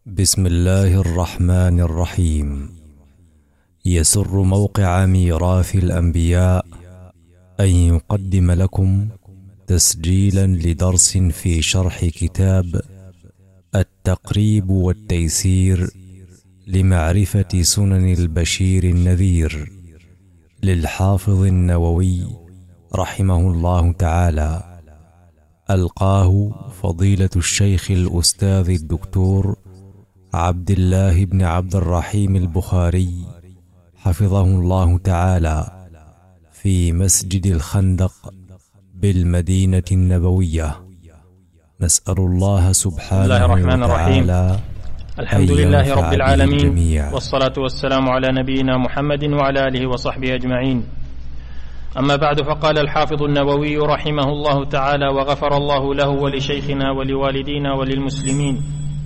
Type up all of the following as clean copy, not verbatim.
بسم الله الرحمن الرحيم. يسر موقع ميراث الأنبياء أن يقدم لكم تسجيلا لدرس في شرح كتاب التقريب والتيسير لمعرفة سنن البشير النذير للحافظ النووي رحمه الله تعالى، ألقاه فضيلة الشيخ الأستاذ الدكتور عبد الله بن عبد الرحيم البخاري حفظه الله تعالى في مسجد الخندق بالمدينة النبوية. نسأل الله سبحانه وتعالى الحمد لله رب العالمين، والصلاة والسلام على نبينا محمد وعلى آله وصحبه أجمعين. أما بعد، فقال الحافظ النووي رحمه الله تعالى وغفر الله له ولشيخنا ولوالدينا وللمسلمين: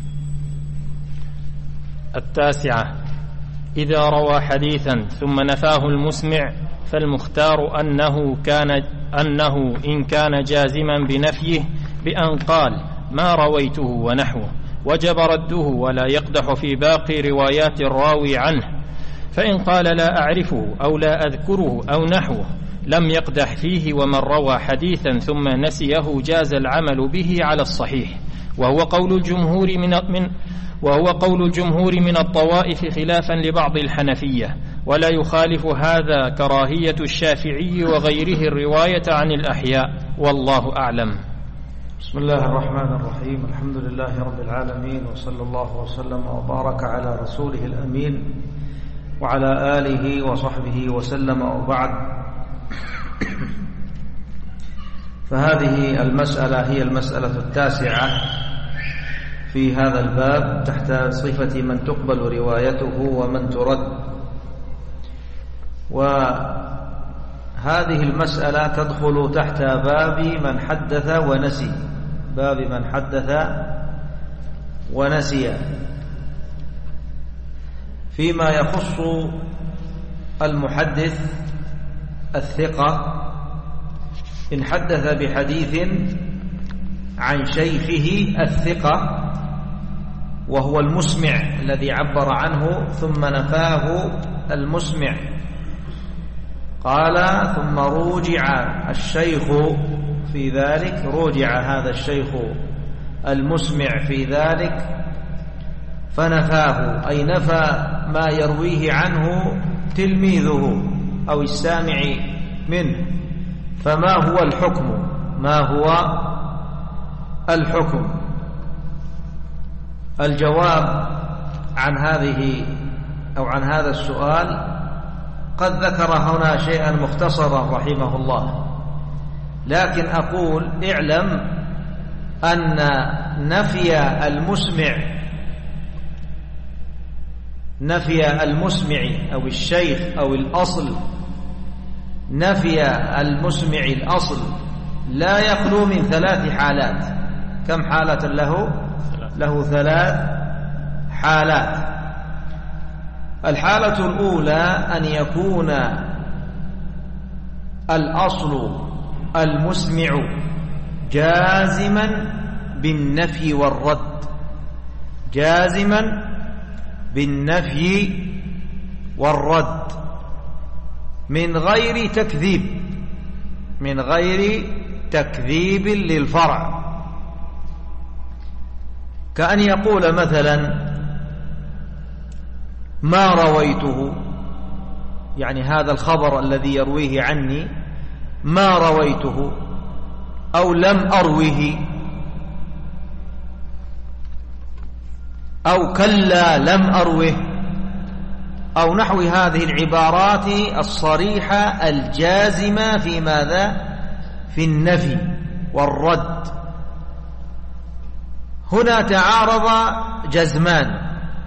9. إذا روى حديثا ثم نفاه المسمع فالمختار أنه إن كان جازما بنفيه بأن قال ما رويته ونحوه وجب رده ولا يقدح في باقي روايات الراوي عنه، فإن قال لا أعرفه أو لا أذكره أو نحوه لم يقدح فيه. ومن روى حديثا ثم نسيه جاز العمل به على الصحيح، وهو قول الجمهور من الطوائف خلافا لبعض الحنفية، ولا يخالف هذا كراهية الشافعي وغيره الرواية عن الأحياء، والله أعلم. بسم الله الرحمن الرحيم. الحمد لله رب العالمين، وصلى الله وسلم وبارك على رسوله الأمين وعلى آله وصحبه وسلم، وبعد. فهذه المسألة هي المسألة 9 في هذا الباب تحت صفة من تقبل روايته ومن ترد. وهذه المسألة تدخل تحت باب من حدث ونسي، باب من حدث ونسي، فيما يخص المحدث الثقة إن حدث بحديث عن شيخه الثقة وهو المسمع الذي عبر عنه ثم نفاه المسمع، قال ثم روجع الشيخ في ذلك، روجع هذا الشيخ المسمع في ذلك فنفاه، أي نفى ما يرويه عنه تلميذه أو السامع منه. فما هو الحكم؟ ما هو الحكم؟ الجواب عن هذه أو عن هذا السؤال قد ذكر هنا شيئا مختصرا رحمه الله، لكن أقول اعلم أن نفي المسمع أو الشيخ أو الأصل، نفي المسمع الأصل لا يخلو من 3 حالات. كم حالة له 3 حالات. الحالة الأولى أن يكون الأصل المسمع جازما بالنفي والرد، جازما بالنفي والرد من غير تكذيب للفرع، كأن يقول مثلا ما رويته، يعني هذا الخبر الذي يرويه عني ما رويته أو لم أروه أو كلا لم أروه أو نحو هذه العبارات الصريحة الجازمة في ماذا؟ في النفي والرد. هنا تعارض جزمان: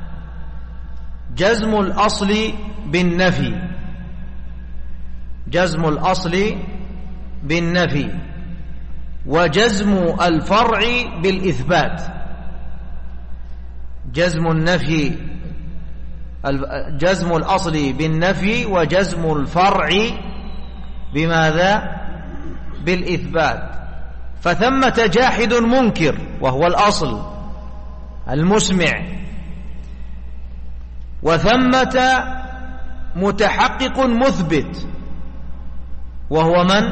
جزم الأصل بالنفي، جزم الأصل بالنفي، وجزم الفرع بالإثبات. جزم الأصل بالنفي وجزم الفرع بماذا؟ بالإثبات. فثمة جاحد منكر وهو الأصل المسمع، وثمة متحقق مثبت وهو من؟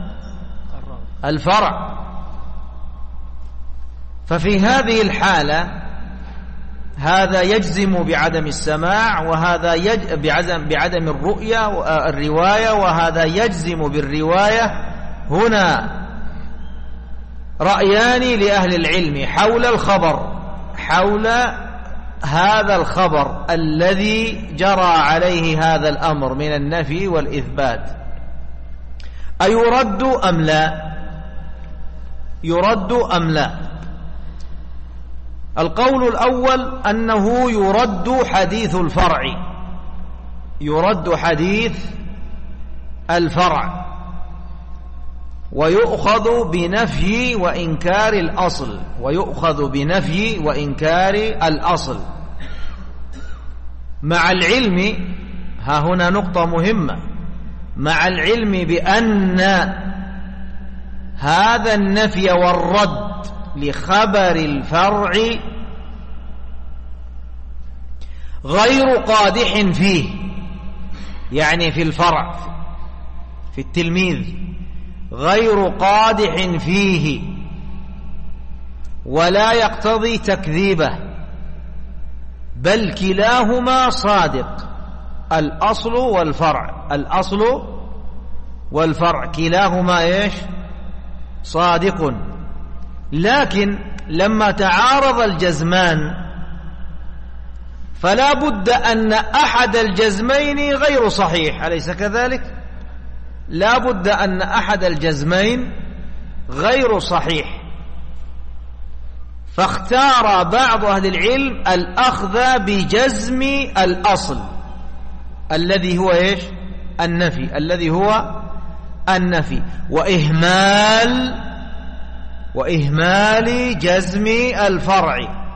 الفرع. ففي هذه الحالة هذا يجزم بعدم السماع، وهذا بعدم الرواية، وهذا يجزم بالرواية. هنا رأيان لأهل العلم حول الخبر، حول هذا الخبر الذي جرى عليه هذا الأمر من النفي والإثبات، أيرد أم لا؟ يرد أم لا؟ القول الأول أنه يرد حديث الفرع، يرد حديث الفرع، ويؤخذ بنفي وإنكار الأصل، ويؤخذ بنفي وإنكار الأصل، مع العلم، ها هنا نقطة مهمة، مع العلم بأن هذا النفي والرد لخبر الفرع غير قادح فيه، يعني في الفرع، في التلميذ، غير قادح فيه ولا يقتضي تكذيبه، بل كلاهما صادق، الأصل والفرع، الأصل والفرع كلاهما ايش؟ صادق. لكن لما تعارض الجزمان فلا بد أن أحد الجزمين غير صحيح، أليس كذلك؟ لا بد أن أحد الجزمين غير صحيح، فاختار بعض أهل العلم الأخذ بجزم الأصل الذي هو إيش؟ النفي، الذي هو النفي، وإهمال جزم الفرع.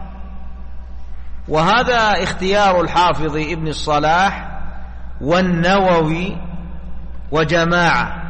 وهذا اختيار الحافظ ابن الصلاح والنووي وجماعة.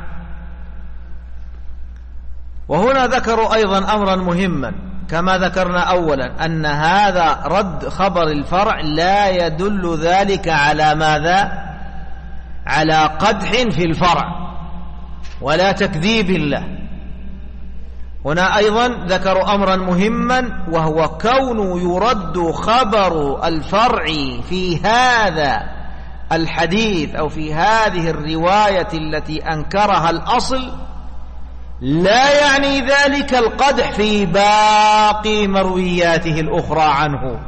وهنا ذكروا أيضا أمرا مهما كما ذكرنا أولا، أن هذا رد خبر الفرع لا يدل ذلك على ماذا؟ على قدح في الفرع ولا تكذيب له. هنا أيضا ذكروا أمرا مهما، وهو كون يرد خبر الفرع في هذا الحديث أو في هذه الرواية التي أنكرها الأصل، لا يعني ذلك القدح في باقي مروياته الأخرى عنه،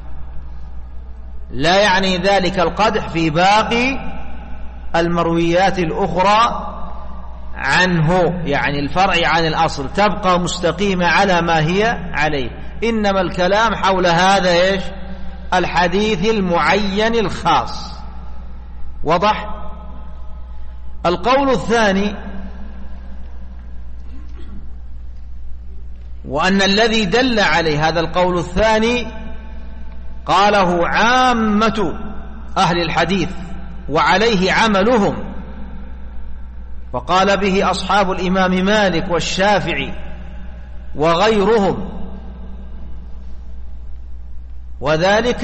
لا يعني ذلك القدح في باقي المرويات الأخرى عنه، يعني الفرع عن الأصل تبقى مستقيمة على ما هي عليه، إنما الكلام حول هذا إيش؟ الحديث المعين الخاص. وضح؟ القول الثاني، وأن الذي دل عليه هذا القول الثاني قاله عامة أهل الحديث وعليه عملهم، وقال به أصحاب الإمام مالك والشافعي وغيرهم، وذلك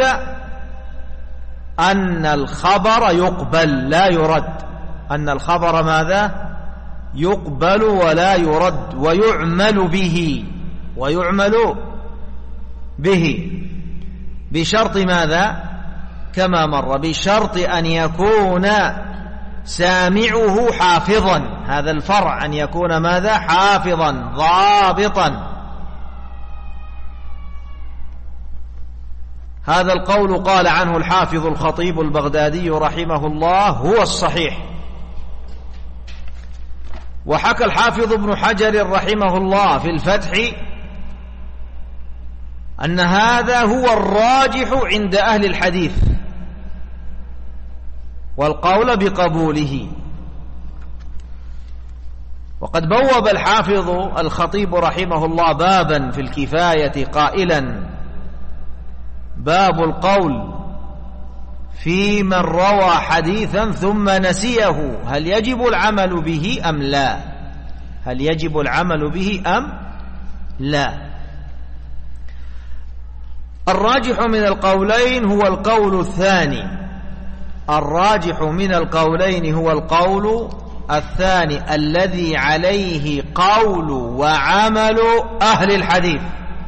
أن الخبر يقبل لا يرد، أن الخبر ماذا؟ يقبل ولا يرد، ويعمل به بشرط ماذا؟ كما مر، بشرط أن يكون سامعه حافظا، هذا الفرع أن يكون ماذا؟ حافظا ضابطا. هذا القول قال عنه الحافظ الخطيب البغدادي رحمه الله هو الصحيح. وحكى الحافظ ابن حجر رحمه الله في الفتح أن هذا هو الراجح عند أهل الحديث والقول بقبوله. وقد بوب الحافظ الخطيب رحمه الله بابا في الكفاية قائلا: باب القول في من روى حديثا ثم نسيه، هل يجب العمل به أم لا؟ هل يجب العمل به أم لا؟ الراجح من القولين هو القول الثاني. الراجح من القولين هو القول الثاني الذي عليه قول وعمل أهل الحديث.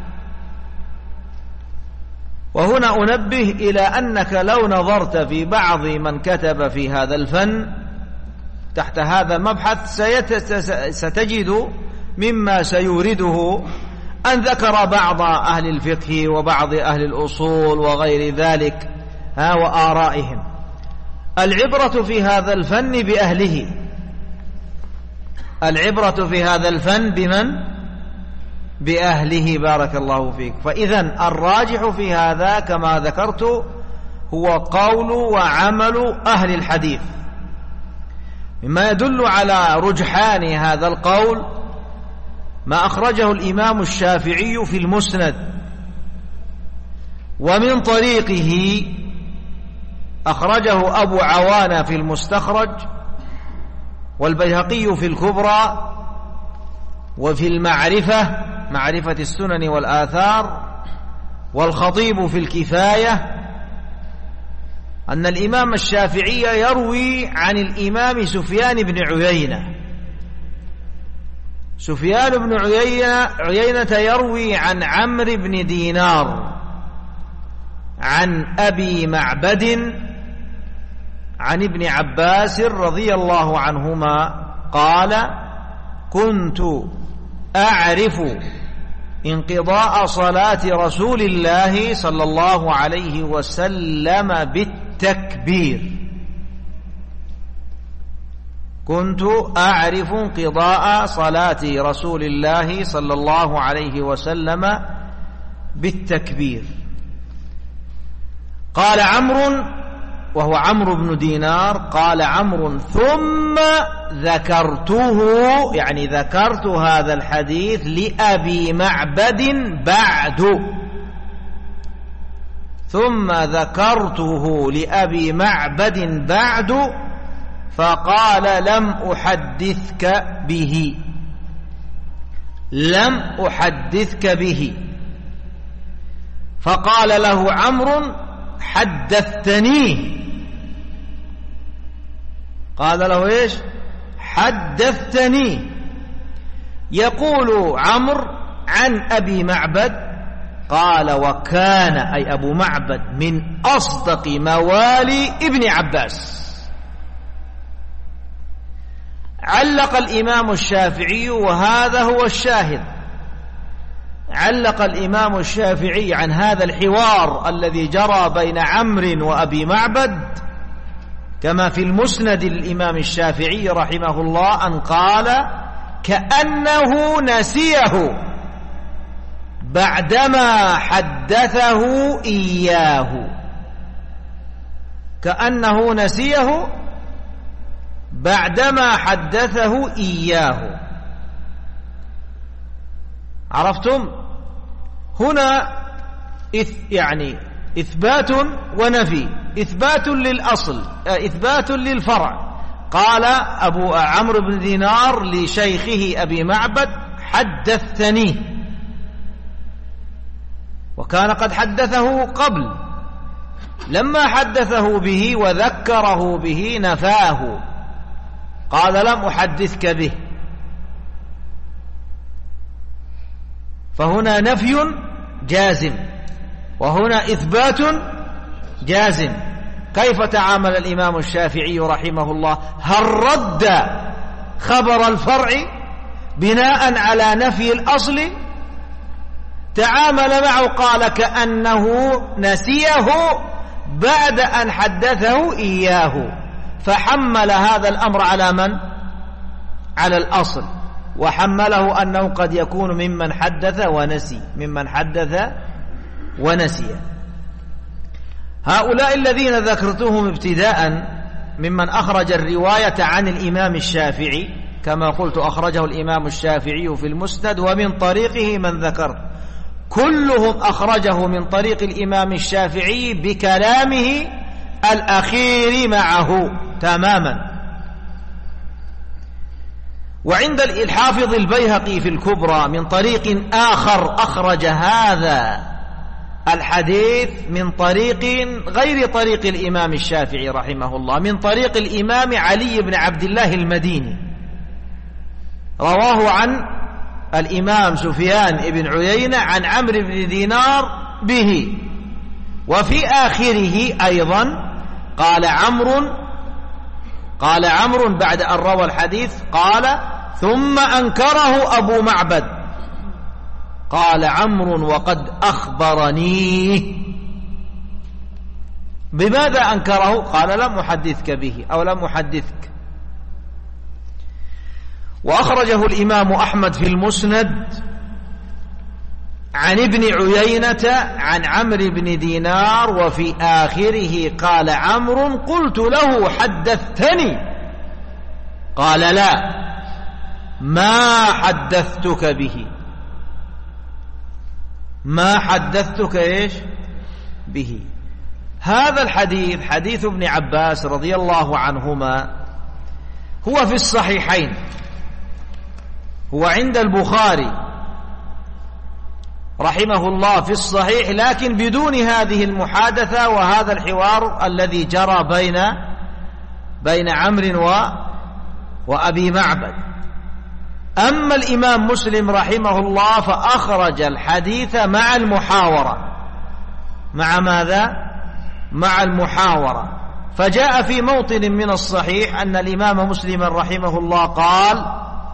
وهنا أنبه إلى أنك لو نظرت في بعض من كتب في هذا الفن تحت هذا المبحث ستجد مما سيورده أن ذكر بعض أهل الفقه وبعض أهل الأصول وغير ذلك وآرائهم. العبرة في هذا الفن بأهله. العبرة في هذا الفن بمن؟ بأهله. بارك الله فيك. فإذن الراجح في هذا كما ذكرت هو قول وعمل أهل الحديث. مما يدل على رجحان هذا القول ما أخرجه الإمام الشافعي في المسند، ومن طريقه أخرجه أبو عوانة في المستخرج، والبيهقي في الكبرى، وفي المعرفة معرفة السنن والآثار، والخطيب في الكفاية، أن الإمام الشافعي يروي عن الإمام سفيان بن عيينة. سفيان بن عيينة يروي عن عمرو بن دينار عن أبي معبد عن ابن عباس رضي الله عنهما قال: كنت أعرف انقضاء صلاة رسول الله صلى الله عليه وسلم بالتكبير. كنت أعرف انقضاء صلاة رسول الله صلى الله عليه وسلم بالتكبير. قال عمرو، وهو عمرو بن دينار، قال عمرو: ثم ذكرته، يعني ذكرت هذا الحديث لأبي معبد بعد. ثم ذكرته لأبي معبد بعد، فقال: لم أحدثك به، لم أحدثك به. فقال له عمرو: حدثتنيه. قال له إيش؟ حدثتنيه. يقول عمرو عن أبي معبد، قال: وكان أي أبو معبد من أصدق موالي ابن عباس. علق الإمام الشافعي، وهذا هو الشاهد، علق الإمام الشافعي عن هذا الحوار الذي جرى بين عمرو وأبي معبد كما في المسند للإمام الشافعي رحمه الله أن قال: كأنه نسيه بعدما حدثه إياه. كأنه نسيه بعدما حدثه إياه. عرفتم؟ هنا يعني إثبات ونفي، إثبات للأصل، إثبات للفرع. قال أبو عمرو بن دينار لشيخه أبي معبد: حدثتني، وكان قد حدثه قبل. لما حدثه به وذكره به نفاه، قال: لم أحدثك به. فهنا نفي جازم، وهنا إثبات جازم. كيف تعامل الإمام الشافعي رحمه الله؟ هل رد خبر الفرع بناء على نفي الأصل؟ تعامل معه، قال: كأنه نسيه بعد أن حدثه إياه. فحمل هذا الأمر على من؟ على الأصل، وحمله أنه قد يكون ممن حدث ونسي، ممن حدث ونسي. هؤلاء الذين ذكرتهم ابتداء ممن أخرج الرواية عن الإمام الشافعي، كما قلت أخرجه الإمام الشافعي في المسند ومن طريقه من ذكرت، كلهم أخرجه من طريق الإمام الشافعي بكلامه الأخير معه تماما. وعند الحافظ البيهقي في الكبرى من طريق آخر أخرج هذا الحديث من طريق غير طريق الإمام الشافعي رحمه الله، من طريق الإمام علي بن عبد الله المديني، رواه عن الإمام سفيان بن عيينة عن عمرو بن دينار به. وفي آخره أيضا قال عمرو بعد أن روى الحديث قال: ثم أنكره أبو معبد. قال عمرو: وقد أخبرني. بماذا أنكره؟ قال: لم أحدثك به أو لم أحدثك. وأخرجه الإمام أحمد في المسند عن ابن عيينة عن عمرو بن دينار، وفي آخره قال عمرو: قلت له: حدثتني؟ قال: لا، ما حدثتك به، ما حدثتك إيش به. هذا الحديث حديث ابن عباس رضي الله عنهما هو في الصحيحين، هو عند البخاري رحمه الله في الصحيح، لكن بدون هذه المحادثة وهذا الحوار الذي جرى بين عمرو وأبي معبد. أما الإمام مسلم رحمه الله فأخرج الحديث مع المحاورة. مع ماذا؟ مع المحاورة. فجاء في موطن من الصحيح أن الإمام مسلم رحمه الله قال: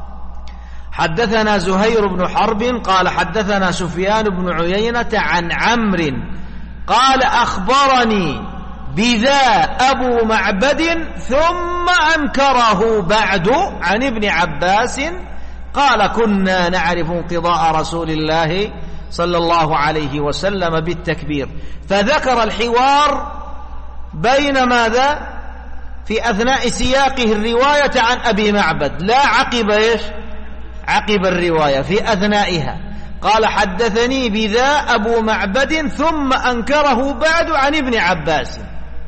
حدثنا زهير بن حرب قال حدثنا سفيان بن عيينة عن عمرو قال: أخبرني بذا أبو معبد، ثم أنكره بعد عن ابن عباس قال: كنا نعرف انقضاء رسول الله صلى الله عليه وسلم بالتكبير. فذكر الحوار بين ماذا؟ في أثناء سياقه الرواية عن أبي معبد، لا عقب إيش؟ عقب الرواية، في أثنائها قال: حدثني بذا أبو معبد، ثم أنكره بعد عن ابن عباس.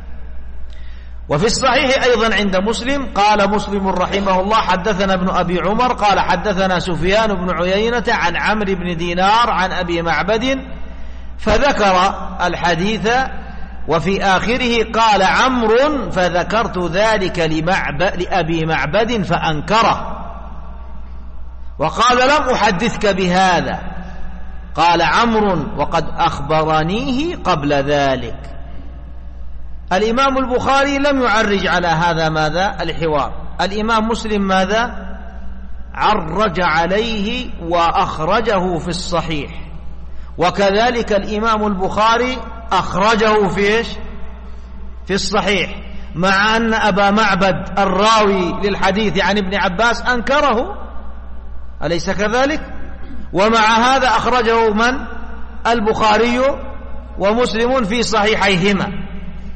وفي الصحيح أيضا عند مسلم قال مسلم رحمه الله: حدثنا ابن أبي عمر قال حدثنا سفيان بن عيينة عن عمرو بن دينار عن أبي معبد، فذكر الحديث، وفي آخره قال عمرو: فذكرت ذلك لأبي معبد فأنكره، وقال: لم أحدثك بهذا. قال عمرو: وقد أخبرنيه قبل ذلك. الإمام البخاري لم يعرج على هذا ماذا؟ الحوار. الإمام مسلم ماذا؟ عرج عليه وأخرجه في الصحيح، وكذلك الإمام البخاري أخرجه في إيش؟ في الصحيح، مع أن أبا معبد الراوي للحديث عن ابن عباس أنكره، أليس كذلك؟ ومع هذا أخرجه من؟ البخاري ومسلم في صحيحيهما.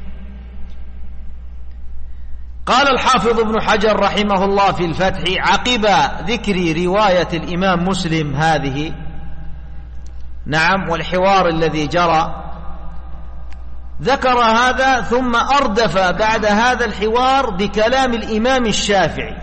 قال الحافظ ابن حجر رحمه الله في الفتح عقب ذكر رواية الإمام مسلم هذه، نعم، والحوار الذي جرى، ذكر هذا ثم أردف بعد هذا الحوار بكلام الإمام الشافعي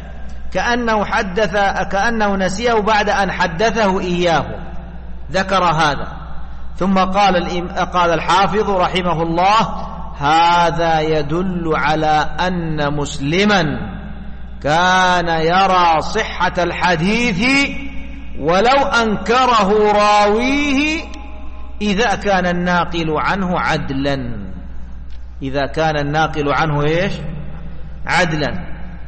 كأنه نسيه بعد أن حدثه إياه، ذكر هذا ثم قال الحافظ رحمه الله: هذا يدل على أن مسلما كان يرى صحة الحديث ولو أنكره راويه إذا كان الناقل عنه عدلا. إذا كان الناقل عنه إيش؟ عدلا.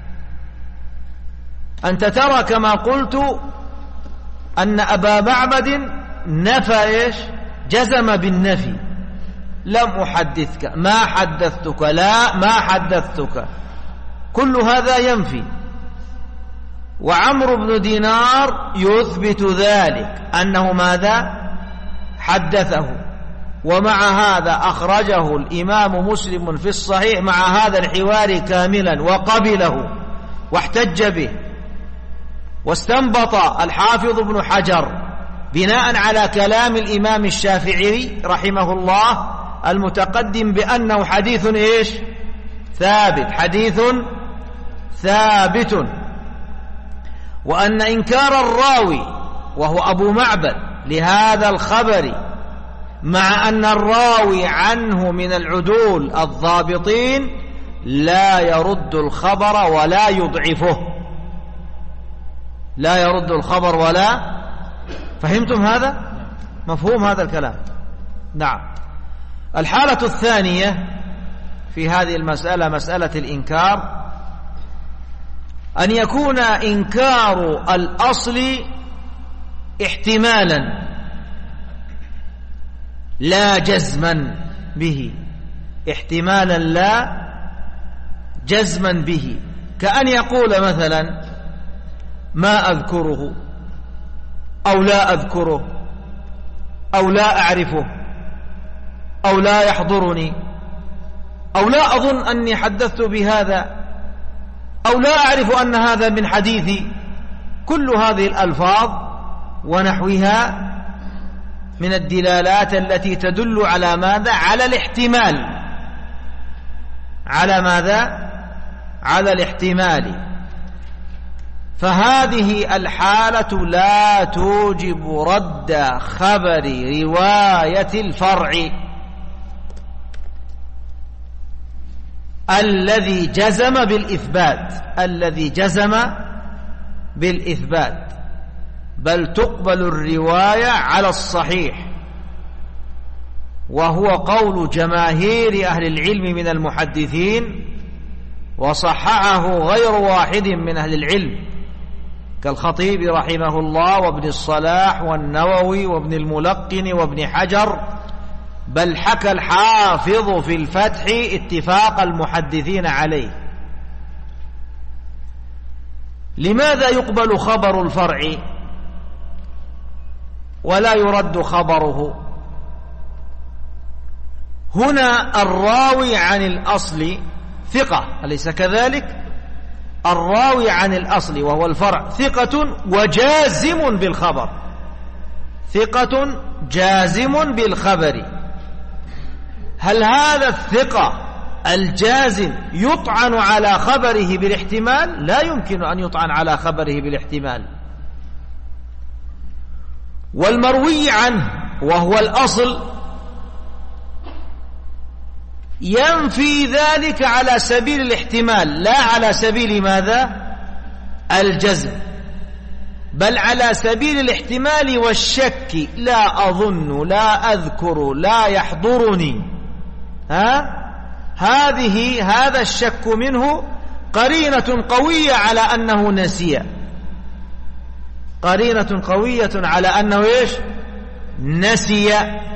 أنت ترى كما قلت أن أبا معبد نفى إيش؟ جزم بالنفي، لم أحدثك، ما حدثتك، لا ما حدثتك، كل هذا ينفي. وعمرو بن دينار يثبت ذلك أنه ماذا؟ حدثه. ومع هذا أخرجه الإمام مسلم في الصحيح مع هذا الحوار كاملا وقبله واحتج به. واستنبط الحافظ ابن حجر بناء على كلام الإمام الشافعي رحمه الله المتقدم بأنه حديث إيش؟ ثابت، حديث ثابت، وأن إنكار الراوي وهو أبو معبد لهذا الخبر مع أن الراوي عنه من العدول الضابطين لا يرد الخبر ولا يضعفه، لا يرد الخبر ولا. فهمتم هذا؟ مفهوم هذا الكلام؟ نعم. الحالة الثانية في هذه المسألة، مسألة الإنكار، أن يكون إنكار الأصل احتمالا لا جزما به، احتمالا لا جزما به، كأن يقول مثلا ما أذكره أو لا أذكره أو لا أعرفه أو لا يحضرني أو لا أظن أني حدثت بهذا أو لا أعرف أن هذا من حديثي. كل هذه الألفاظ ونحوها من الدلالات التي تدل على ماذا؟ على الاحتمال. على ماذا؟ على الاحتمال. فهذه الحالة لا توجب رد خبر رواية الفرع الذي جزم بالإثبات، الذي جزم بالإثبات، بل تقبل الرواية على الصحيح، وهو قول جماهير أهل العلم من المحدثين، وصححه غير واحد من أهل العلم كالخطيب رحمه الله وابن الصلاح والنووي وابن الملقن وابن حجر، بل حكى الحافظ في الفتح اتفاق المحدثين عليه. لماذا يقبل خبر الفرع ولا يرد خبره؟ هنا الراوي عن الأصل ثقة، أليس كذلك؟ الراوي عن الأصل وهو الفرع ثقة وجازم بالخبر، ثقة جازم بالخبر. هل هذا الثقة الجازم يطعن على خبره بالاحتمال؟ لا يمكن أن يطعن على خبره بالاحتمال. والمروي عنه وهو الأصل ينفي ذلك على سبيل الاحتمال، لا على سبيل ماذا؟ الجزم، بل على سبيل الاحتمال والشك. لا أظن، لا أذكر، لا يحضرني. هذا الشك منه قرينة قوية على أنه نسي، قرينة قوية على أنه إيش؟ نسي.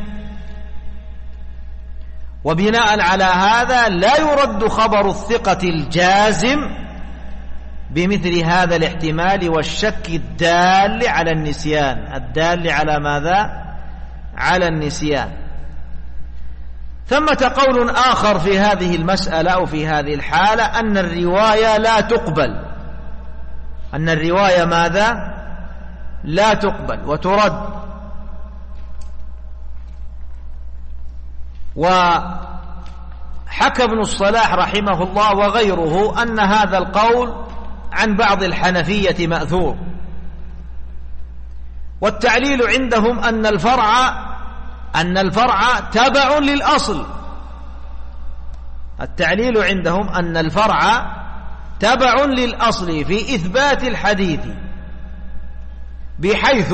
وبناء على هذا لا يرد خبر الثقة الجازم بمثل هذا الاحتمال والشك الدال على النسيان، الدال على ماذا؟ على النسيان. ثمة قول آخر في هذه المسألة أو في هذه الحالة، أن الرواية لا تقبل، أن الرواية ماذا؟ لا تقبل وترد. وحكى ابن الصلاح رحمه الله وغيره أن هذا القول عن بعض الحنفية مأثور، والتعليل عندهم أن الفرع تبع للأصل. التعليل عندهم أن الفرع تبع للأصل في إثبات الحديث، بحيث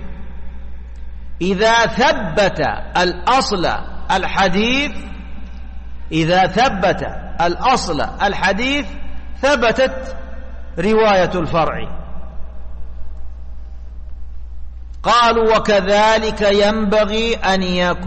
إذا ثبت الأصل الحديث، إذا ثبت الأصل الحديث ثبتت رواية الفرع. قالوا وكذلك ينبغي أن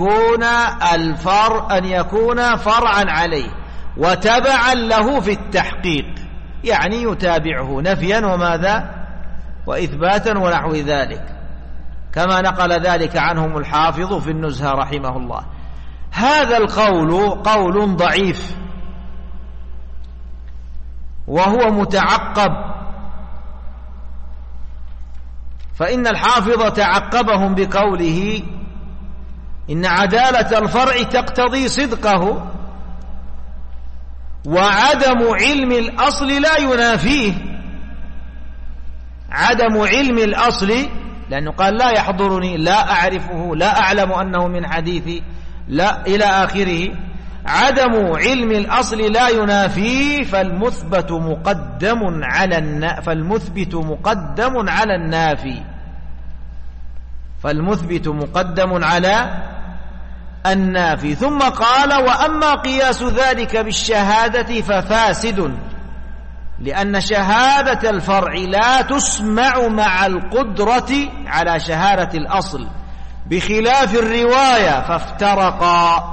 يكون فرعا عليه وتبعا له في التحقيق، يعني يتابعه نفيا وماذا؟ وإثباتا ونحو ذلك، كما نقل ذلك عنهم الحافظ في النزهة رحمه الله. هذا القول قول ضعيف وهو متعقب، فإن الحافظ تعقبهم بقوله إن عدالة الفرع تقتضي صدقه، وعدم علم الأصل لا ينافيه. عدم علم الأصل لأنه قال لا يحضرني، لا أعرفه، لا أعلم أنه من حديثي، لا إلى آخره. عدم علم الأصل لا ينافي، فالمثبت مقدم على النافي. فالمثبت مقدم على النافي. ثم قال: وأما قياس ذلك بالشهادة ففاسد، لأن شهادة الفرع لا تسمع مع القدرة على شهادة الأصل، بخلاف الرواية فافترقا.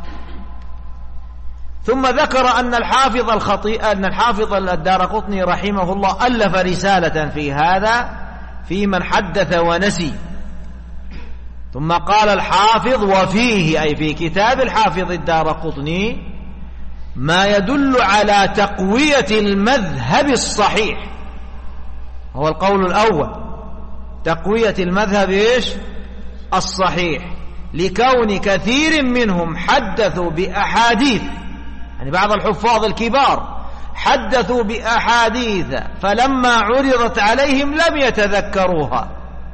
ثم ذكر أن الحافظ الدارقطني رحمه الله ألف رسالة في هذا، في من حدث ونسي. ثم قال الحافظ: وفيه، أي في كتاب الحافظ الدارقطني، ما يدل على تقوية المذهب الصحيح. هو القول الأول، تقوية المذهب إيش؟ الصحيح، لكون كثير منهم حدثوا بأحاديث، يعني بعض الحفاظ الكبار حدثوا بأحاديث فلما عرضت عليهم لم يتذكروها،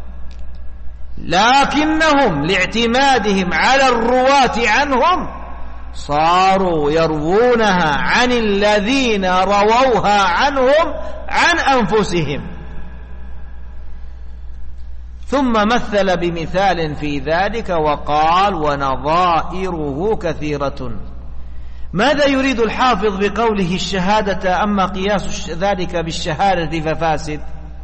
لكنهم لاعتمادهم على الرواة عنهم صاروا يروونها عن الذين رووها عنهم عن أنفسهم. ثم مثل بمثال في ذلك وقال: ونظائره كثيرة. ماذا يريد الحافظ بقوله الشهادة أما قياس ذلك بالشهادة ففاسد؟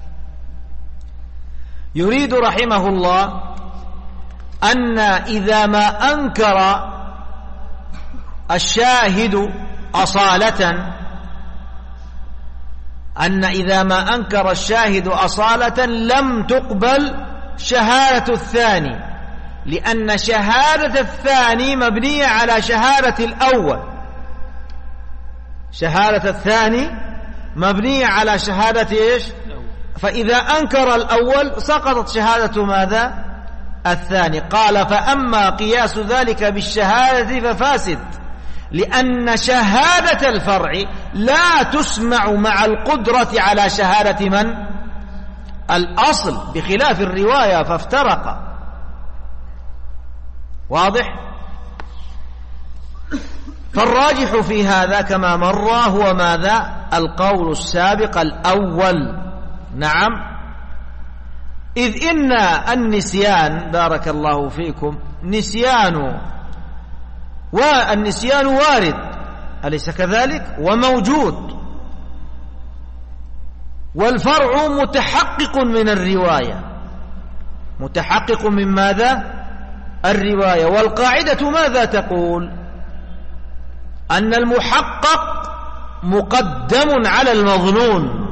يريد رحمه الله أن إذا ما أنكر الشاهد أصالة لم تقبل شهادة الثاني، لأن شهادة الثاني مبنية على شهادة الأول. شهادة الثاني مبنية على شهادة إيش؟ فإذا أنكر الأول سقطت شهادة ماذا؟ الثاني. قال: فأما قياس ذلك بالشهادة ففاسد، لأن شهادة الفرع لا تسمع مع القدرة على شهادة من؟ الأصل، بخلاف الرواية فافترق. واضح؟ فالراجح في هذا كما مر هو ماذا؟ القول السابق الأول. نعم، إذ إن النسيان، بارك الله فيكم، والنسيان وارد، أليس كذلك؟ وموجود، والفرع متحقق من الرواية، متحقق من ماذا؟ الرواية. والقاعدة ماذا تقول؟ أن المحقق مقدم على المظنون،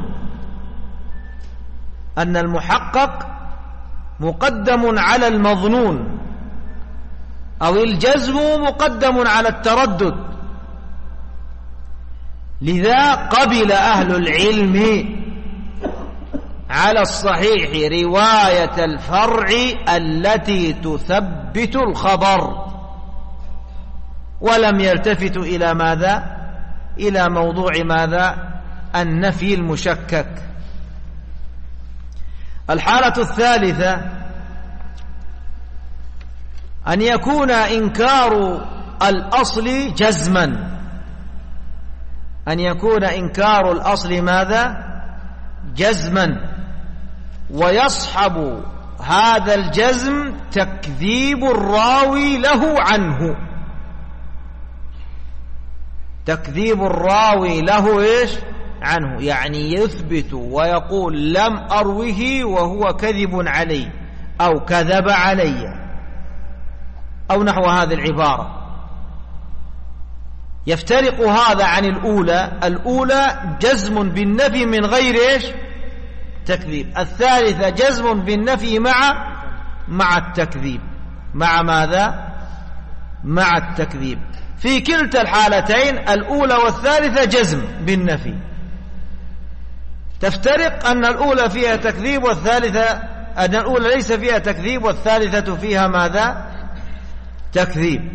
أن المحقق مقدم على المظنون، أو الجزم مقدم على التردد. لذا قبل أهل العلم على الصحيح رواية الفرع التي تثبت الخبر، ولم يلتفتوا إلى ماذا؟ إلى موضوع ماذا؟ النفي المشكك. الحالة الثالثة أن يكون إنكار الأصل جزما، أن يكون إنكار الأصل ماذا؟ جزما، ويصحب هذا الجزم تكذيب الراوي له عنه. تكذيب الراوي له إيش؟ عنه، يعني يثبت ويقول لم أروه وهو كذب علي أو كذب علي أو نحو هذه العبارة. يفترق هذا عن الأولى. الأولى جزم بالنفي من غير إيش؟ تكذيب. الثالثة جزم بالنفي مع التكذيب. مع ماذا؟ مع التكذيب. في كلتا الحالتين الأولى والثالثة جزم بالنفي. تفترق أن الأولى فيها تكذيب والثالثة، أن الأولى ليس فيها تكذيب والثالثة فيها ماذا؟ تكذيب.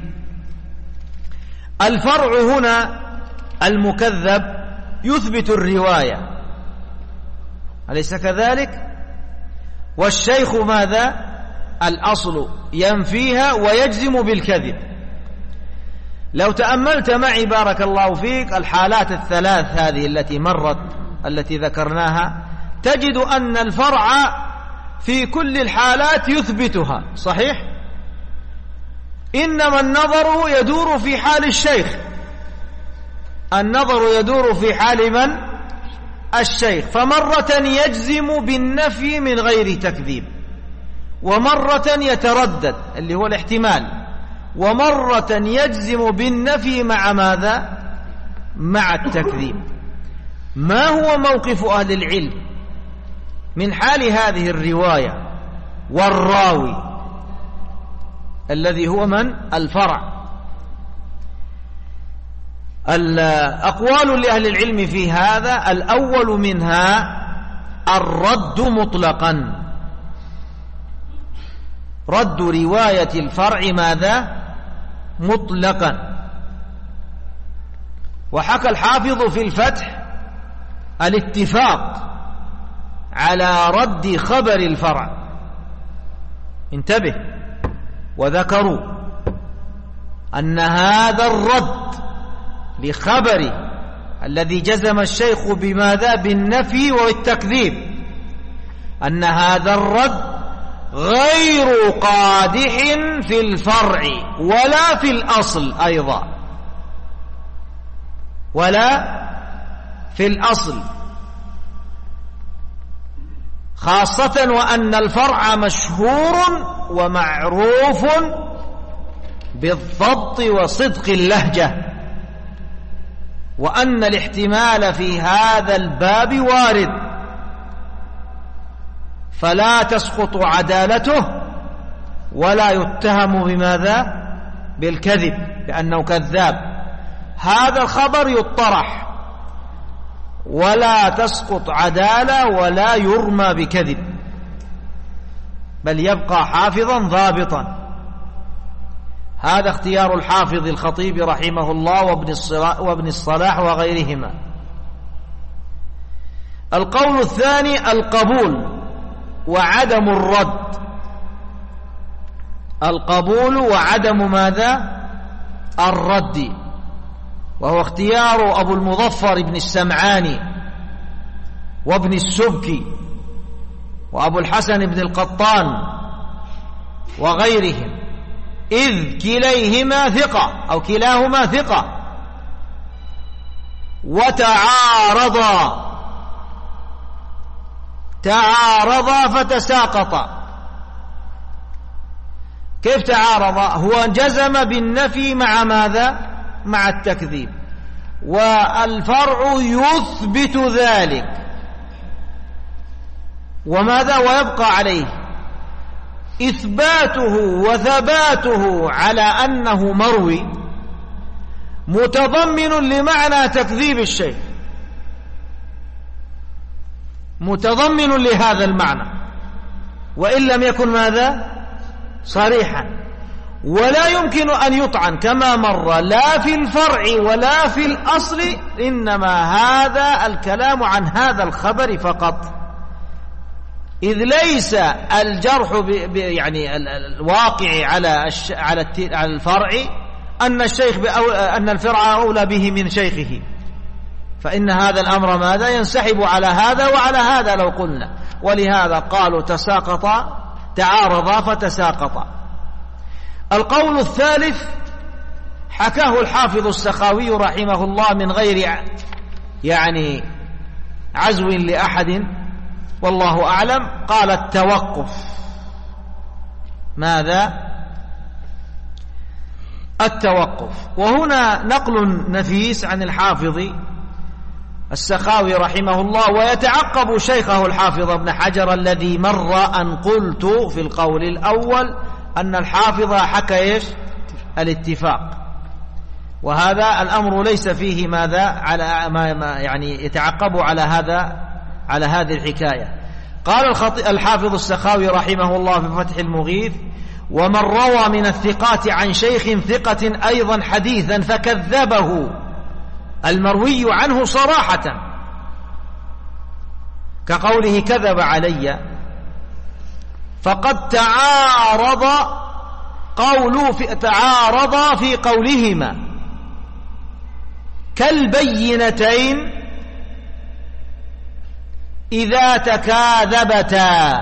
الفرع هنا المكذب يثبت الرواية، أليس كذلك؟ والشيخ ماذا؟ الأصل ينفيها ويجزم بالكذب. لو تأملت معي بارك الله فيك الحالات الثلاث هذه التي مرت التي ذكرناها، تجد أن الفرع في كل الحالات يثبتها، صحيح؟ إنما النظر يدور في حال الشيخ، النظر يدور في حال من؟ الشيخ. فمرة يجزم بالنفي من غير تكذيب، ومرة يتردد اللي هو الاحتمال، ومرة يجزم بالنفي مع ماذا؟ مع التكذيب. ما هو موقف أهل العلم من حال هذه الرواية والراوي الذي هو من؟ الفرع. الأقوال لأهل العلم في هذا: الأول منها الرد مطلقا، رد رواية الفرع ماذا؟ مطلقا. وحكى الحافظ في الفتح الاتفاق على رد خبر الفرع، انتبه، وذكروا أن هذا الرد لخبر الذي جزم الشيخ بماذا؟ بالنفي والتكذيب، أن هذا الرد غير قادح في الفرع ولا في الأصل أيضا، ولا في الأصل، خاصة وأن الفرع مشهور ومعروف بالضبط وصدق اللهجة، وأن الاحتمال في هذا الباب وارد، فلا تسقط عدالته ولا يتهم بماذا؟ بالكذب، لأنه كذاب. هذا الخبر يطرح ولا تسقط عدالة ولا يرمى بكذب، بل يبقى حافظا ضابطا. هذا اختيار الحافظ الخطيب رحمه الله وابن الصلاح وغيرهما. القول الثاني القبول وعدم الرد، القبول وعدم ماذا؟ الرد، وهو اختيار أبو المظفر بن السمعاني وابن السبكي وأبو الحسن بن القطان وغيرهم، إذ كليهما ثقة أو كلاهما ثقة، وتعارضا فتساقطا. كيف تعارضا؟ هو جزم بالنفي مع ماذا؟ مع التكذيب، والفرع يثبت ذلك، وماذا؟ ويبقى عليه إثباته وثباته على أنه مروي متضمن لمعنى تكذيب الشيخ، متضمن لهذا المعنى، وإن لم يكن ماذا؟ صريحا. ولا يمكن أن يطعن كما مر لا في الفرع ولا في الأصل، إنما هذا الكلام عن هذا الخبر فقط، إذ ليس الجرح يعني الواقع على الفرع أن الشيخ أن الفرع أولى به من شيخه، فإن هذا الأمر ماذا؟ ينسحب على هذا وعلى هذا لو قلنا. ولهذا قالوا تساقطا، تعارضا فتساقطا. القول الثالث حكاه الحافظ السخاوي رحمه الله من غير يعني عزو لأحد والله أعلم، قال التوقف. ماذا؟ التوقف. وهنا نقل نفيس عن الحافظ السخاوي رحمه الله، ويتعقب شيخه الحافظ ابن حجر الذي مر أن قلت في القول الأول أن الحافظ حكى إيش؟ الاتفاق، وهذا الأمر ليس فيه ماذا؟ على ما يعني يتعقب على هذه الحكاية. قال الحافظ السخاوي رحمه الله في فتح المغيث: ومن روى من الثقات عن شيخ ثقة أيضا حديثا فكذبه المروي عنه صراحة، كقوله كذب علي، فقد تعارض في قولهما كالبينتين إذا تكاذبتا،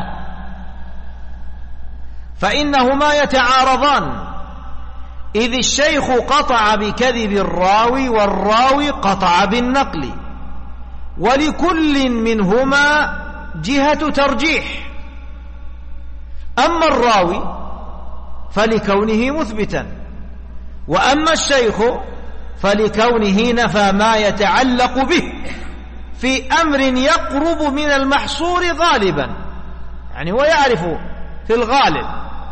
فإنهما يتعارضان، إذ الشيخ قطع بكذب الراوي والراوي قطع بالنقل، ولكل منهما جهة ترجيح. أما الراوي فلكونه مثبتا، وأما الشيخ فلكونه نفى ما يتعلق به في أمر يقرب من المحصور غالبا، يعني ويعرف في الغالب.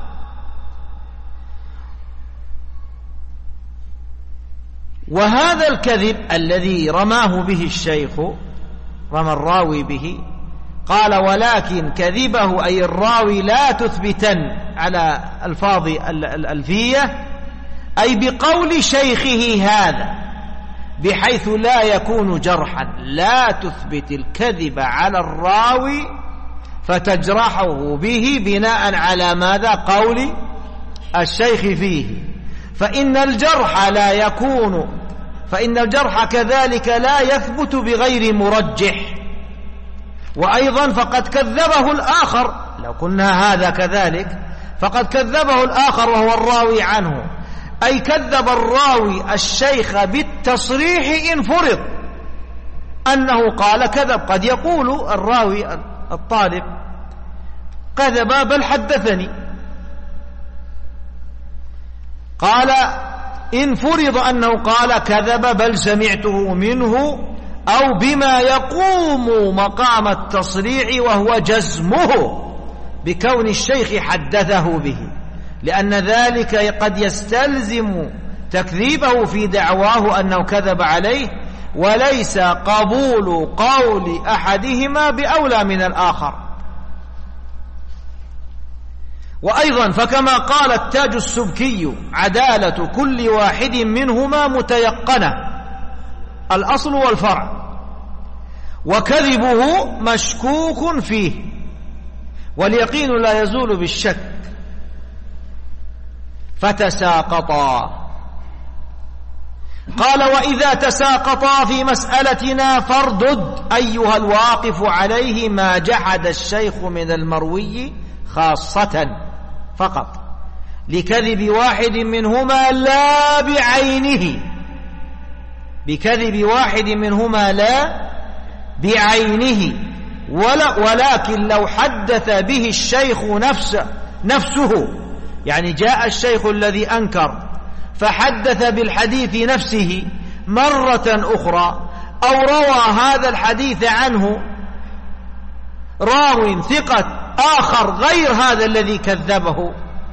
وهذا الكذب الذي رماه به الشيخ، رمى الراوي به، قال ولكن كذبه أي الراوي لا تثبتن على الفاظ الألفية، أي بقول شيخه هذا، بحيث لا يكون جرحا، لا تثبت الكذب على الراوي فتجرحه به بناء على ماذا؟ قول الشيخ فيه، فإن الجرح كذلك لا يثبت بغير مرجح. وأيضا فقد كذبه الآخر، لو قلنا هذا كذلك فقد كذبه الآخر وهو الراوي عنه، أي كذب الراوي الشيخ بالتصريح إن فرض أنه قال كذب. قد يقول الراوي الطالب كذب بل حدثني، قال إن فرض أنه قال كذب بل سمعته منه، أو بما يقوم مقام التصريح وهو جزمه بكون الشيخ حدثه به، لأن ذلك قد يستلزم تكذيبه في دعواه أنه كذب عليه، وليس قبول قول أحدهما بأولى من الآخر. وأيضا فكما قال التاج السبكي عدالة كل واحد منهما متيقنة، الأصل والفرع، وكذبه مشكوك فيه، واليقين لا يزول بالشك، فتساقطا. قال وإذا تساقطا في مسألتنا فاردد أيها الواقف عليه ما جحد الشيخ من المروي خاصة فقط، لكذب واحد منهما لا بعينه، بكذب واحد منهما لا بعينه، ولكن لو حدث به الشيخ نفسه، يعني جاء الشيخ الذي أنكر فحدث بالحديث نفسه مرة أخرى، أو روى هذا الحديث عنه راو ثقة آخر غير هذا الذي كذبه،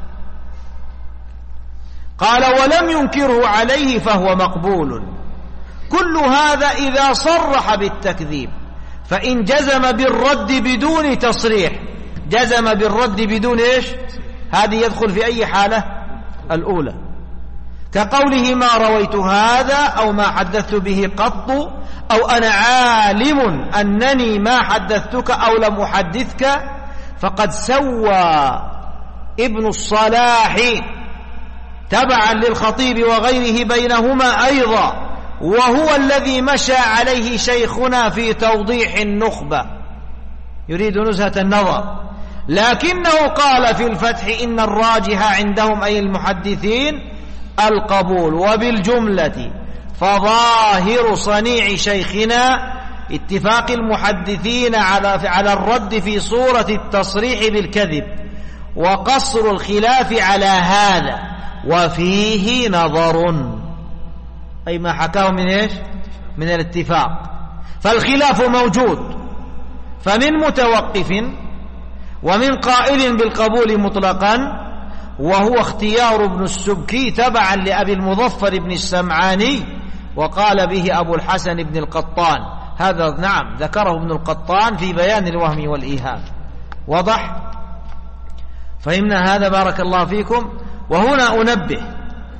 قال ولم ينكره عليه فهو مقبول. كل هذا إذا صرح بالتكذيب، فإن جزم بالرد بدون تصريح، جزم بالرد بدون إيش؟ هذه يدخل في أي حالة؟ الأولى، كقوله ما رويت هذا أو ما حدثت به قط، أو أنا عالم أنني ما حدثتك أو لم أحدثك. فقد سوى ابن الصلاح تبعا للخطيب وغيره بينهما أيضا، وهو الذي مشى عليه شيخنا في توضيح النخبة، يريد نزهة النظر، لكنه قال في الفتح إن الراجح عندهم أي المحدثين القبول. وبالجملة فظاهر صنيع شيخنا اتفاق المحدثين على الرد في صورة التصريح بالكذب، وقصر الخلاف على هذا، وفيه نظر، أي ما حكاه من إيش؟ من الاتفاق. فالخلاف موجود، فمن متوقف ومن قائل بالقبول مطلقا، وهو اختيار ابن السبكي تبعا لأبي المظفر بن السمعاني، وقال به أبو الحسن بن القطان. هذا نعم ذكره ابن القطان في بيان الوهم والإيهام. وضح؟ فهمنا هذا بارك الله فيكم. وهنا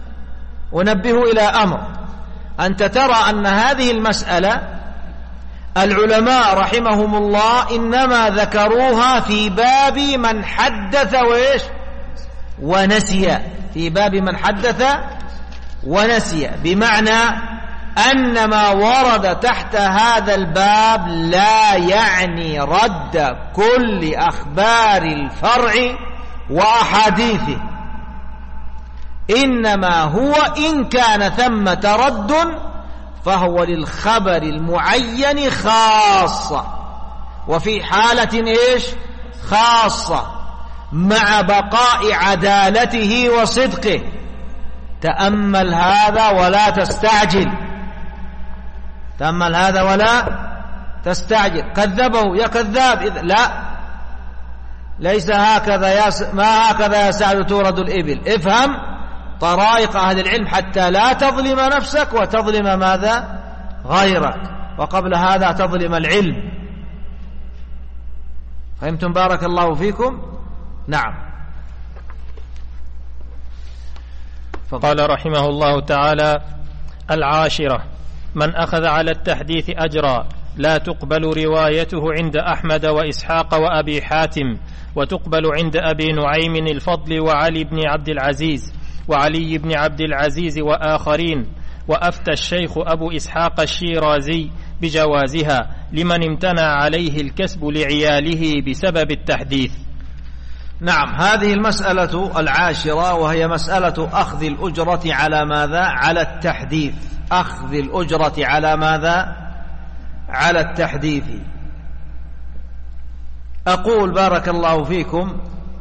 أنبه إلى أمر، أنت ترى أن هذه المسألة العلماء رحمهم الله إنما ذكروها في باب من حدث وإيش ونسي، في باب من حدث ونسي، بمعنى أن ما ورد تحت هذا الباب لا يعني رد كل أخبار الفرع وأحاديثه، إنما هو إن كان ثمة رد فهو للخبر المعين خاصة، وفي حالة إيش خاصة، مع بقاء عدالته وصدقه. تأمل هذا ولا تستعجل، تأمل هذا ولا تستعجل. كذبه يا كذاب، لا، ليس هكذا ما هكذا يا سعد تورد الإبل. افهم طرائق أهل العلم حتى لا تظلم نفسك وتظلم ماذا غيرك، وقبل هذا تظلم العلم. فهمتم؟ بارك الله فيكم. نعم. قال رحمه الله تعالى: العاشرة: من أخذ على التحديث أجرا لا تقبل روايته عند أحمد وإسحاق وأبي حاتم، وتقبل عند أبي نعيم الفضل وعلي بن عبد العزيز وعلي بن عبد العزيز وآخرين. وأفتى الشيخ أبو إسحاق الشيرازي بجوازها لمن امتنع عليه الكسب لعياله بسبب التحديث. نعم، هذه المسألة العاشرة، وهي مسألة أخذ الأجرة على ماذا؟ على التحديث. أخذ الأجرة على ماذا؟ على التحديث. أقول بارك الله فيكم: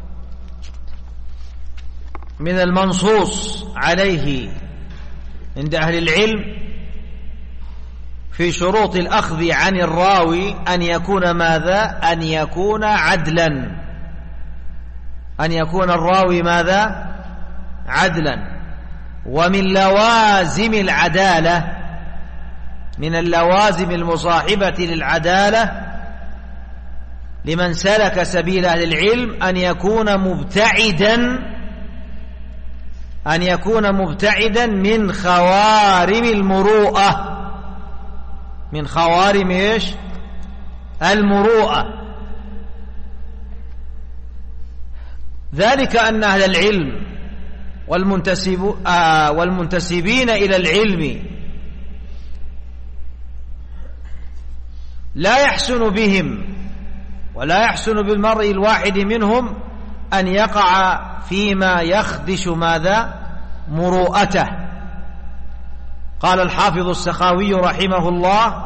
من المنصوص عليه عند أهل العلم في شروط الأخذ عن الراوي أن يكون ماذا؟ أن يكون عدلا، أن يكون الراوي ماذا؟ عدلا. ومن لوازم العدالة، من اللوازم المصاحبة للعدالة لمن سلك سبيل أهل العلم أن يكون مبتعدا من خوارم المروءة، من خوارم إيش؟ المروءة. ذلك أن أهل العلم والمنتسبين إلى العلم لا يحسن بهم ولا يحسن بالمرء الواحد منهم أن يقع فيما يخدش ماذا؟ مروءته. قال الحافظ السخاوي رحمه الله: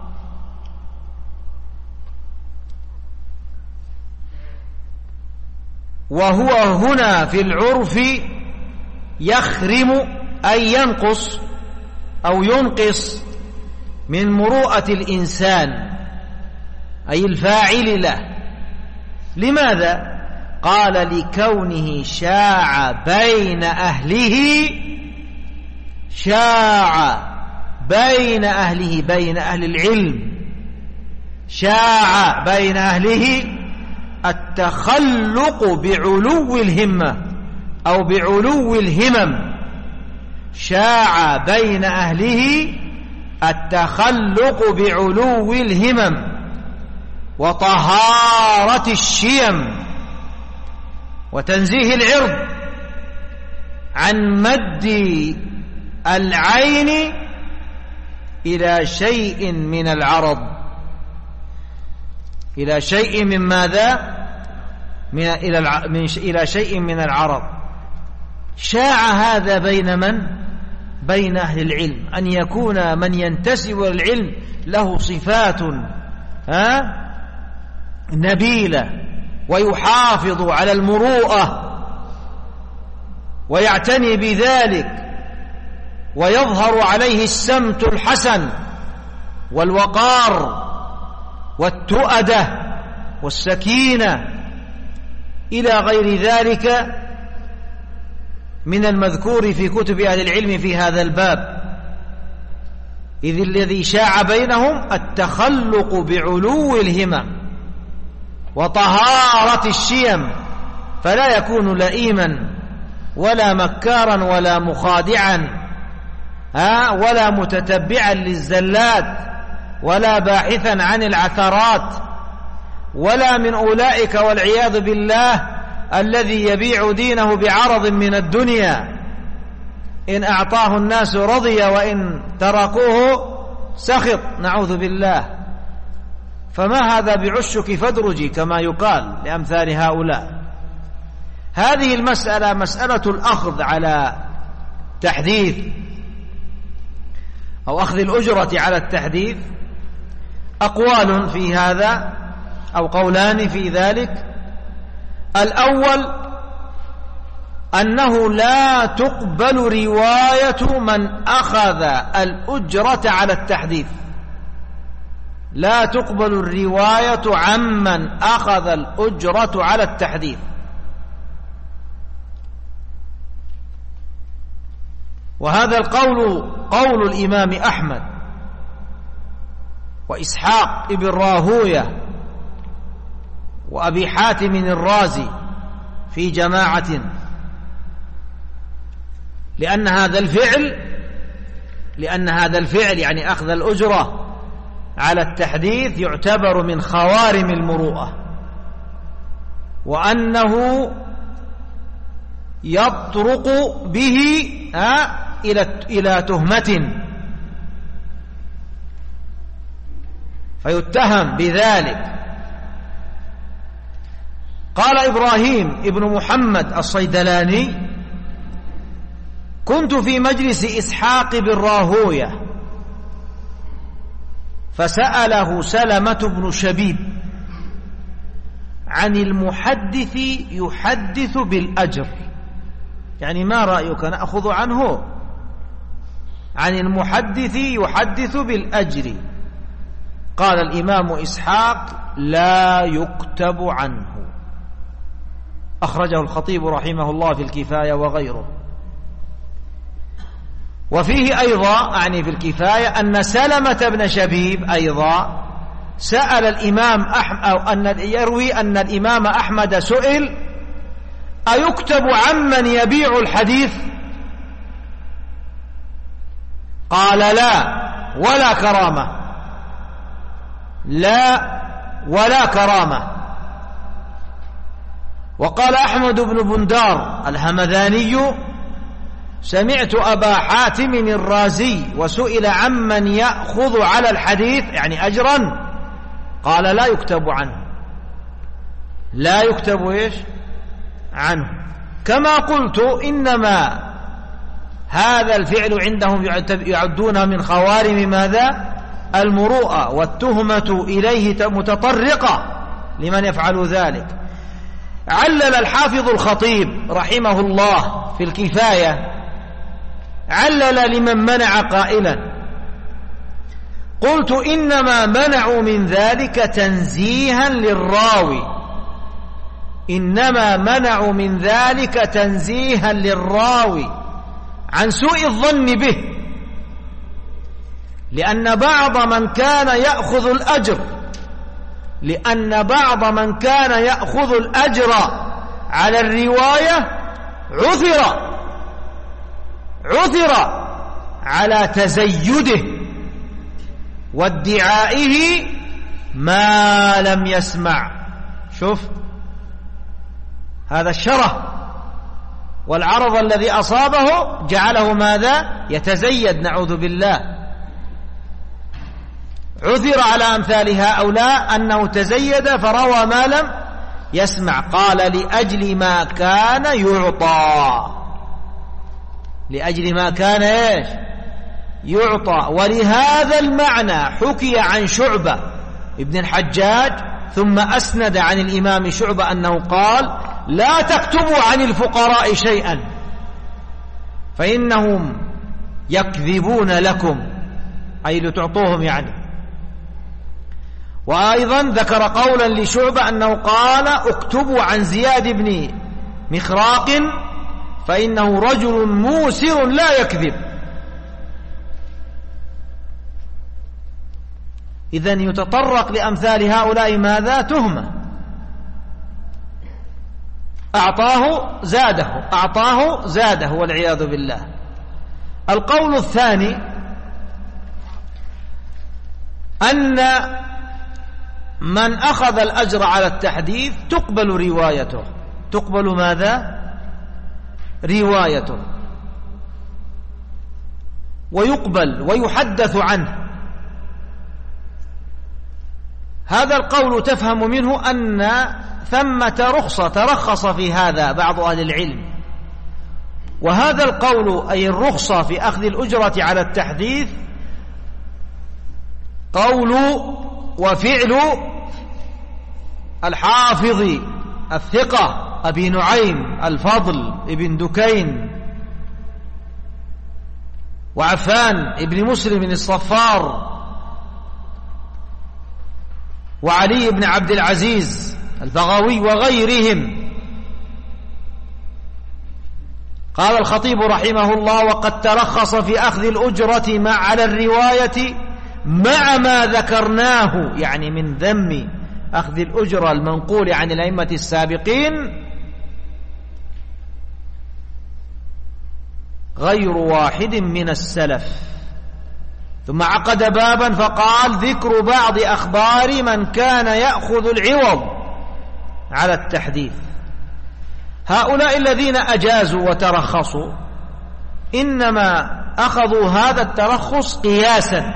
وهو هنا في العرف يخرم أي ينقص أو ينقص من مروءة الإنسان، أي الفاعل له. لماذا؟ قال: لكونه شاع بين أهله، شاع بين أهله، بين أهل العلم، شاع بين أهله التخلق بعلو الهمة أو بعلو الهمم، شاع بين أهله التخلق بعلو الهمم وطهارة الشيم وتنزيه العرض عن مد العين إلى شيء من العرض، إلى شيء من ماذا؟ إلى شيء من العرض. شاع هذا بين من؟ بين أهل العلم، أن يكون من ينتسب للعلم له صفات نبيلة ويحافظ على المروءة ويعتني بذلك، ويظهر عليه السمت الحسن والوقار والتؤدة والسكينة إلى غير ذلك من المذكور في كتب أهل العلم في هذا الباب. إذ الذي شاع بينهم التخلق بعلو الهمم وطهارة الشيم، فلا يكون لئيما ولا مكارا ولا مخادعا ولا متتبعا للزلات، ولا باحثا عن العثرات، ولا من أولئك والعياذ بالله الذي يبيع دينه بعرض من الدنيا، إن أعطاه الناس رضي وإن تركوه سخط، نعوذ بالله. فما هذا بعشك فادرجي كما يقال لأمثال هؤلاء. هذه المسألة مسألة الأخذ على تحديث أو أخذ الأجرة على التحديث، أقوال في هذا أو قولان في ذلك. الأول أنه لا تقبل رواية من أخذ الأجرة على التحديث، لا تقبل الرواية عمن أخذ الأجرة على التحديث. وهذا القول قول الإمام أحمد وإسحاق ابن راهوية وأبي حاتم الرازي في جماعة، لأن هذا الفعل يعني أخذ الأجرة على التحديث يعتبر من خوارم المروءة، وأنه يطرق به إلى تهمة فيتهم بذلك. قال إبراهيم ابن محمد الصيدلاني: كنت في مجلس إسحاق بن راهوية فسأله سلمة بن شبيب عن المحدث يحدث بالأجر، يعني ما رأيك نأخذ عنه؟ عن المحدث يحدث بالأجر. قال الإمام إسحاق: لا يكتب عنه. أخرجه الخطيب رحمه الله في الكفاية وغيره. وفيه أيضا يعني في الكفاية أن سلمة بن شبيب أيضا سأل الإمام أحمد، أو أن يروي أن الإمام أحمد سئل: أيكتب عمن يبيع الحديث؟ قال: لا ولا كرامة، لا ولا كرامة. وقال أحمد بن بندار الهمذاني: سمعت أبا حاتم الرازي وسئل عمن يأخذ على الحديث يعني أجرا، قال: لا يكتب عنه، لا يكتب إيش عنه. كما قلت إنما هذا الفعل عندهم يعدونه من خوارم ماذا؟ المروءة، والتهمة إليه متطرقة لمن يفعل ذلك. علل الحافظ الخطيب رحمه الله في الكفاية، علل لمن منع قائلا: قلت إنما منعوا من ذلك تنزيها للراوي، إنما منعوا من ذلك تنزيها للراوي عن سوء الظن به، لأن بعض من كان يأخذ الأجر على الرواية عثر على تزيده وادعائه ما لم يسمع. شوف هذا الشره والعرض الذي أصابه جعله ماذا؟ يتزيد، نعوذ بالله. عثر على أمثال هؤلاء أنه تزيد فروى ما لم يسمع. قال: لأجل ما كان يعطى، لأجل ما كان إيش؟ يعطى. ولهذا المعنى حكي عن شعبة ابن الحجاج ثم أسند عن الإمام شعبة أنه قال: لا تكتبوا عن الفقراء شيئا فإنهم يكذبون لكم، أي لتعطوهم يعني. وأيضا ذكر قولا لشعبة أنه قال: اكتبوا عن زياد بن مخراق فإنه رجل موسر لا يكذب. إذن يتطرق لأمثال هؤلاء ماذا؟ تهمة. أعطاه زاده والعياذ بالله. القول الثاني أن من أخذ الأجر على التحديث تقبل روايته. تقبل ماذا؟ روايته، ويقبل ويحدث عنه. هذا القول تفهم منه أن ثمة رخصة ترخص في هذا بعض أهل العلم، وهذا القول أي الرخصة في أخذ الأجرة على التحديث قول وفعل الحافظ الثقة أبي نعيم الفضل ابن دكين وعفان ابن مسلم الصفار وعلي بن عبد العزيز البغوي وغيرهم. قال الخطيب رحمه الله: وقد ترخص في أخذ الأجرة على الرواية مع ما ذكرناه، يعني من ذم أخذ الأجرة المنقول عن الأئمة السابقين، غير واحد من السلف. ثم عقد بابا فقال: ذكر بعض أخبار من كان يأخذ العوض على التحديث. هؤلاء الذين أجازوا وترخصوا إنما أخذوا هذا الترخص قياسا،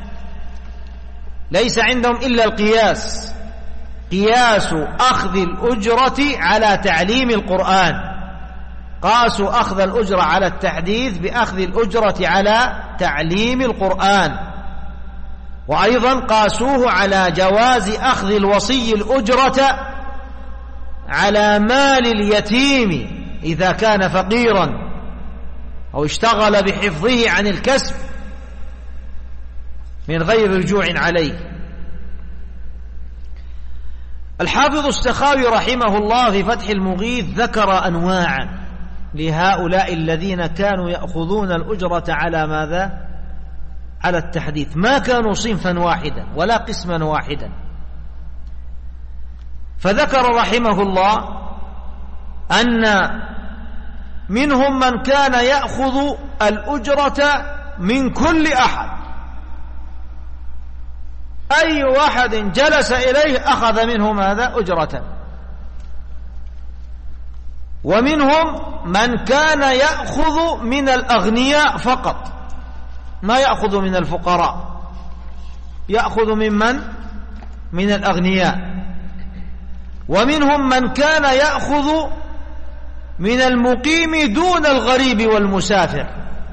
ليس عندهم إلا القياس، قياس أخذ الأجرة على تعليم القرآن. قاسوا أخذ الأجرة على التحديث بأخذ الأجرة على تعليم القرآن، وأيضا قاسوه على جواز أخذ الوصي الأجرة على مال اليتيم إذا كان فقيرا أو اشتغل بحفظه عن الكسب من غير رجوع عليه. الحافظ السخاوي رحمه الله في فتح المغيث ذكر أنواعا لهؤلاء الذين كانوا يأخذون الأجرة على ماذا؟ على التحديث. ما كانوا صنفا واحدا ولا قسما واحدا. فذكر رحمه الله أن منهم من كان يأخذ الأجرة من كل أحد، أي واحد جلس إليه أخذ منه ماذا؟ أجرة. ومنهم من كان يأخذ من الأغنياء فقط، ما يأخذ من الفقراء، يأخذ من الأغنياء. ومنهم من كان يأخذ من المقيم دون الغريب والمسافر،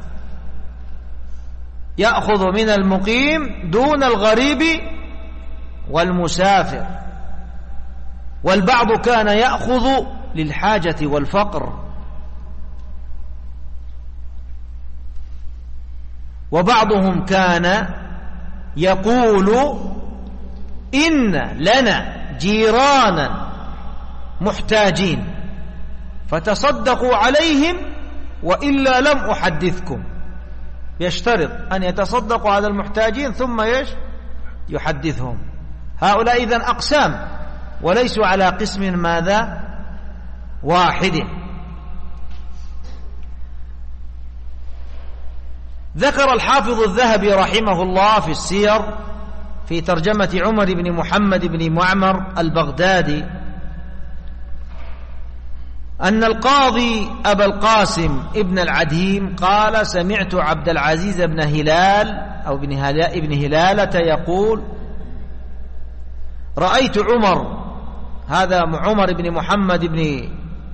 يأخذ من المقيم دون الغريب والمسافر. والبعض كان يأخذ للحاجة والفقر، وبعضهم كان يقول: إن لنا جيرانا محتاجين فتصدقوا عليهم وإلا لم أحدثكم. يشترط أن يتصدقوا على المحتاجين ثم يحدثهم. هؤلاء إذن أقسام وليسوا على قسم ماذا؟ واحد. ذكر الحافظ الذهبي رحمه الله في السير في ترجمة عمر بن محمد بن معمر البغدادي أن القاضي أبا القاسم ابن العديم قال: سمعت عبد العزيز بن هلال أو ابن هلالة يقول: رأيت عمر، هذا عمر بن محمد بن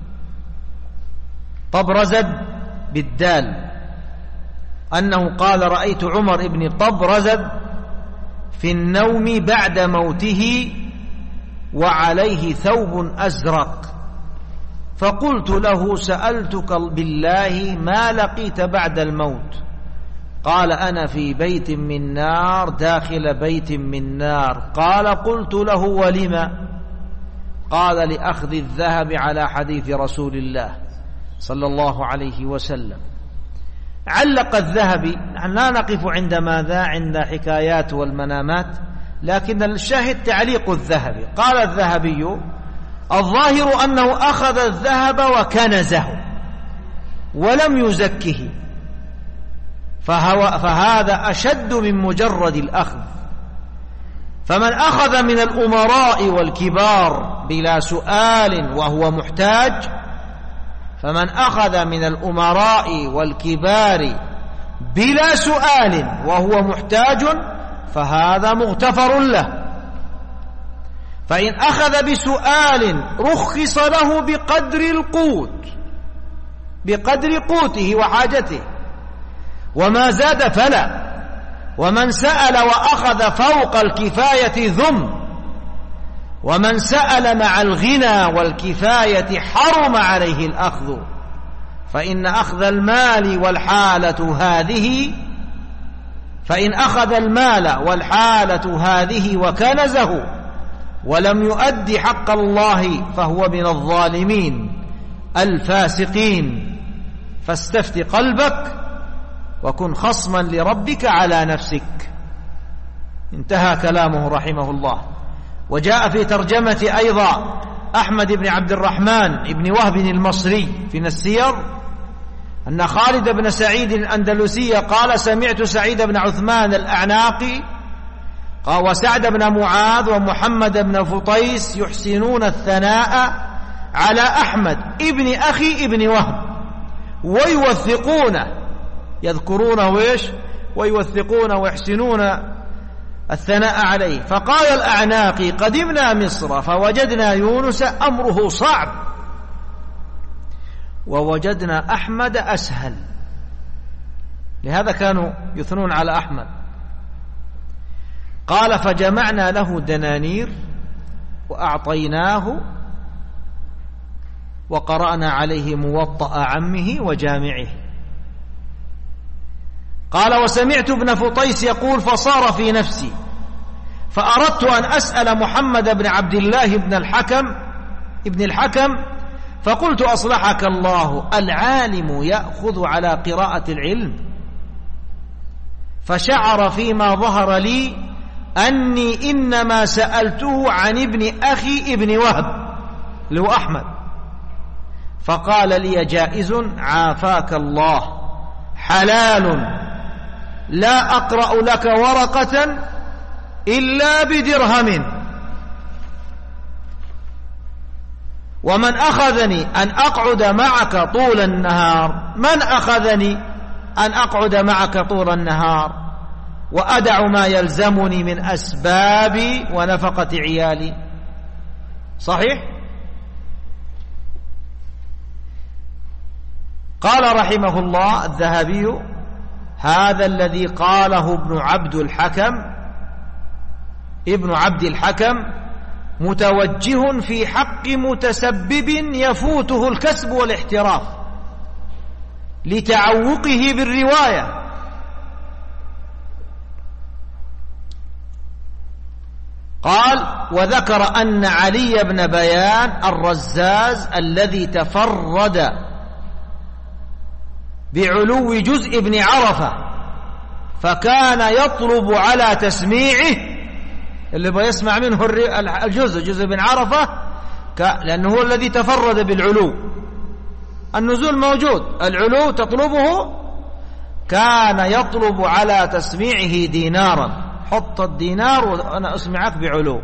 طبرزد بالدال، أنه قال: رأيت عمر بن طبرزد في النوم بعد موته وعليه ثوب أزرق، فقلت له: سألتك بالله ما لقيت بعد الموت؟ قال: أنا في بيت من نار داخل بيت من نار. قال: قلت له: ولم؟ قال: لأخذ الذهب على حديث رسول الله صلى الله عليه وسلم. علق الذهبي، لا نقف عند ماذا؟ عند حكايات والمنامات، لكن الشاهد تعليق الذهبي. قال الذهبي: الظاهر أنه أخذ الذهب وكنزه ولم يزكه، فهذا أشد من مجرد الأخذ، فمن أخذ من الأمراء والكبار بلا سؤال وهو محتاج، فمن أخذ من الأمراء والكبار بلا سؤال وهو محتاج فهذا مغتفر له. فإن أخذ بسؤال رخص له بقدر القوت، بقدر قوته وحاجته، وما زاد فلا. ومن سأل وأخذ فوق الكفاية ذم، ومن سأل مع الغنى والكفاية حرم عليه الأخذ. فإن أخذ المال والحالة هذه، فإن أخذ المال والحالة هذه وكنزه ولم يؤدي حق الله فهو من الظالمين الفاسقين. فاستفت قلبك وكن خصما لربك على نفسك. انتهى كلامه رحمه الله. وجاء في ترجمة أيضا أحمد بن عبد الرحمن بن وهب المصري في السير أن خالد بن سعيد الأندلسي قال: سمعت سعيد بن عثمان الأعناقي وسعد بن معاذ ومحمد بن فطيس يحسنون الثناء على أحمد ابن أخي ابن وهب ويوثقونه، يذكرون ويش ويوثقون ويحسنون الثناء عليه. فقال الأعناقي: قدمنا مصر فوجدنا يونس أمره صعب ووجدنا أحمد أسهل. لهذا كانوا يثنون على أحمد. قال: فجمعنا له دنانير وأعطيناه وقرأنا عليه موطأ عمه وجامعه. قال: وسمعت ابن فطيس يقول: فصار في نفسي فأردت أن أسأل محمد بن عبد الله ابن الحكم فقلت: أصلحك الله، العالم يأخذ على قراءة العلم؟ فشعر فيما ظهر لي أني إنما سألته عن ابن أخي ابن وهب اللي هو أحمد. فقال لي: جائز عافاك الله، حلال، لا أقرأ لك ورقة إلا بدرهم. ومن أخذني أن أقعد معك طول النهار، من أخذني أن أقعد معك طول النهار وأدع ما يلزمني من أسبابي ونفقة عيالي؟ صحيح؟ قال رحمه الله الذهبي: هذا الذي قاله ابن عبد الحكم متوجه في حق متسبب يفوته الكسب والاحتراف لتعوقه بالرواية. قال: وذكر أن علي بن بيان الرزاز الذي تفرد بعلو جزء ابن عرفة فكان يطلب على تسميعه، اللي بيسمع منه جزء ابن عرفة، لأنه هو الذي تفرد بالعلو. النزول موجود، العلو تطلبه. كان يطلب على تسميعه دينارا، حط الدينار وأنا أسمعك بعلو.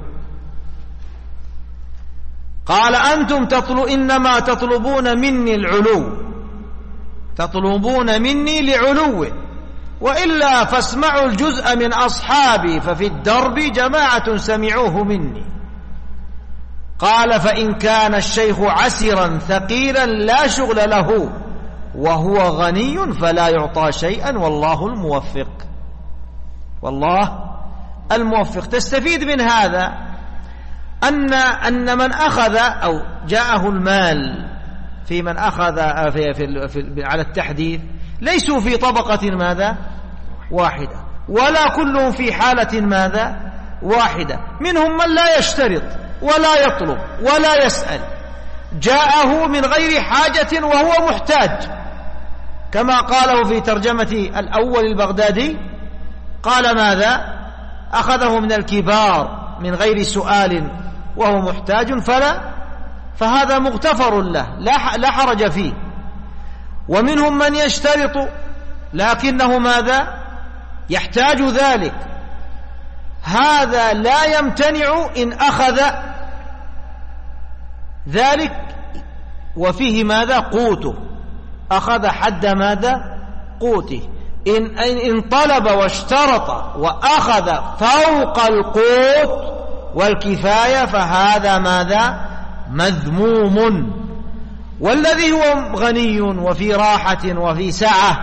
قال: أنتم إنما تطلبون مني العلو، تطلبون مني لعلو، وإلا فاسمعوا الجزء من أصحابي ففي الدرب جماعة سمعوه مني. قال: فإن كان الشيخ عسرا ثقيلا لا شغل له وهو غني فلا يعطى شيئا والله الموفق. والله الموفق. تستفيد من هذا أن من أخذ أو جاءه المال في من أخذ على التحديث ليسوا في طبقة ماذا؟ واحدة، ولا كلهم في حالة ماذا؟ واحدة. منهم من لا يشترط ولا يطلب ولا يسأل، جاءه من غير حاجة وهو محتاج، كما قاله في ترجمة الأول البغدادي. قال ماذا؟ أخذه من الكبار من غير سؤال وهو محتاج فهذا مغتفر له، لا حرج فيه. ومنهم من يشترط لكنه ماذا؟ يحتاج ذلك، هذا لا يمتنع إن أخذ ذلك وفيه ماذا؟ قوته، أخذ حد ماذا؟ قوته. إن طلب واشترط وأخذ فوق القوت والكفاية فهذا ماذا؟ مذموم. والذي هو غني وفي راحة وفي سعة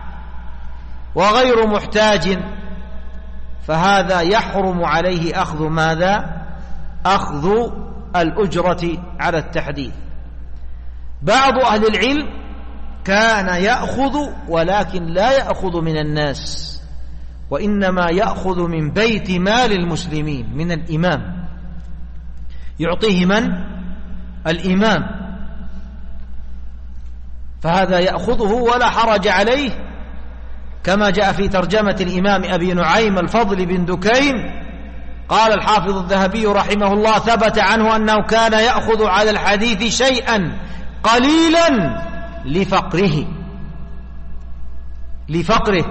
وغير محتاج فهذا يحرم عليه أخذ ماذا؟ أخذ الأجرة على التحديث. بعض أهل العلم كان يأخذ ولكن لا يأخذ من الناس، وإنما يأخذ من بيت مال المسلمين من الإمام، يعطيه من؟ الإمام، فهذا يأخذه ولا حرج عليه، كما جاء في ترجمة الإمام أبي نعيم الفضل بن دكين قال الحافظ الذهبي رحمه الله: ثبت عنه أنه كان يأخذ على الحديث شيئا قليلا لفقره.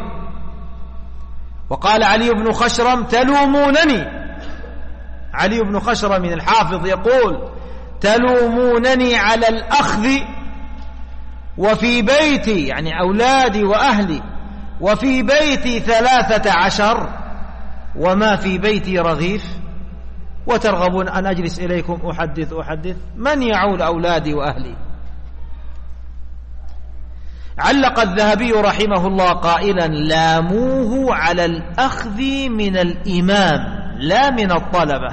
وقال علي بن خشرم: تلومونني، علي بن خشرم من الحافظ يقول: تلومونني على الأخذ وفي بيتي، يعني أولادي وأهلي، وفي بيتي 13 وما في بيتي رغيف، وترغبون أن أجلس إليكم أحدث من يعول أولادي وأهلي؟ علق الذهبي رحمه الله قائلا: لاموه على الأخذ من الإمام لا من الطلبة.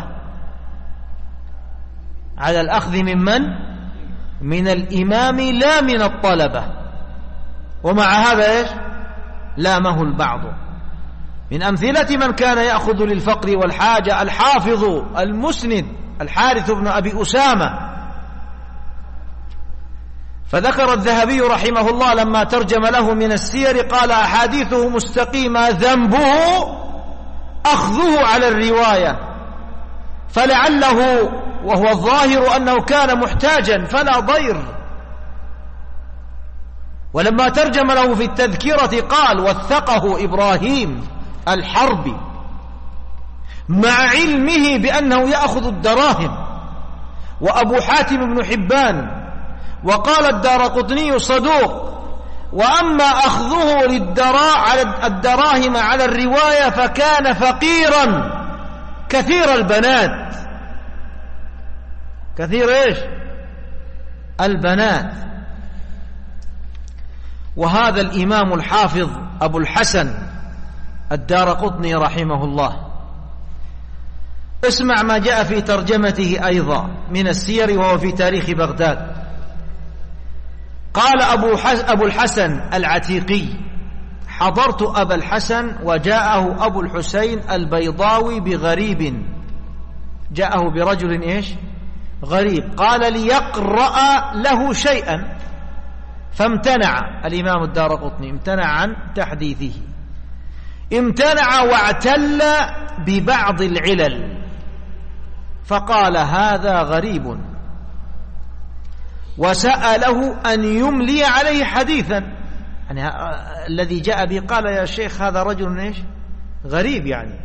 على الأخذ من؟ من الإمام لا من الطلبة. ومع هذا إيش؟ لامه البعض. من أمثلة من كان يأخذ للفقر والحاجة الحافظ المسند الحارث بن أبي أسامة. فذكر الذهبي رحمه الله لما ترجم له من السير قال: أحاديثه مستقيمة، ذنبه أخذه على الرواية، فلعله وهو الظاهر أنه كان محتاجا فلا ضير. ولما ترجم له في التذكرة قال: وثقه إبراهيم الحربي مع علمه بأنه يأخذ الدراهم، وأبو حاتم بن حبان، وقال الدارقطني صدوق. وأما أخذه على الدراهم على الرواية فكان فقيرا كثير البنات. كثير إيش؟ البنات. وهذا الإمام الحافظ أبو الحسن الدارقطني رحمه الله، اسمع ما جاء في ترجمته أيضا من السير وهو في تاريخ بغداد. قال أبو الحسن العتيقي: حضرت أبا الحسن وجاءه أبو الحسين البيضاوي بغريب، جاءه برجل إيش؟ غريب، قال ليقرأ له شيئا، فامتنع الإمام الدارقطني، امتنع عن تحديثه، امتنع واعتل ببعض العلل، فقال: هذا غريب، وسأله أن يملي عليه حديثا. يعني الذي جاء به قال: يا شيخ هذا رجل إيش؟ غريب يعني.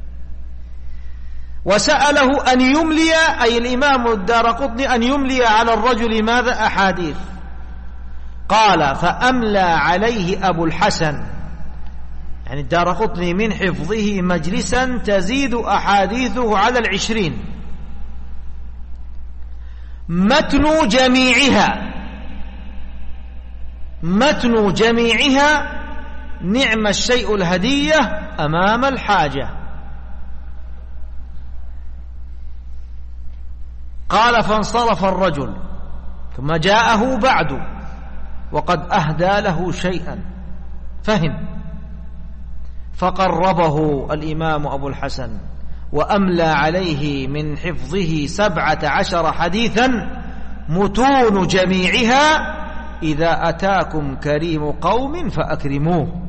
وسأله أن يملي، أي الإمام الدارقطني، أن يملي على الرجل ماذا؟ أحاديث. قال: فأملى عليه أبو الحسن، يعني الدارقطني من حفظه مجلسا تزيد أحاديثه على 20، متن جميعها نعم الشيء الهدية أمام الحاجة. قال: فانصرف الرجل، ثم جاءه بعد وقد أهدى له شيئا، فهم، فقربه الإمام أبو الحسن وأملى عليه من حفظه 17 حديثا، متون جميعها: إذا أتاكم كريم قوم فأكرموه.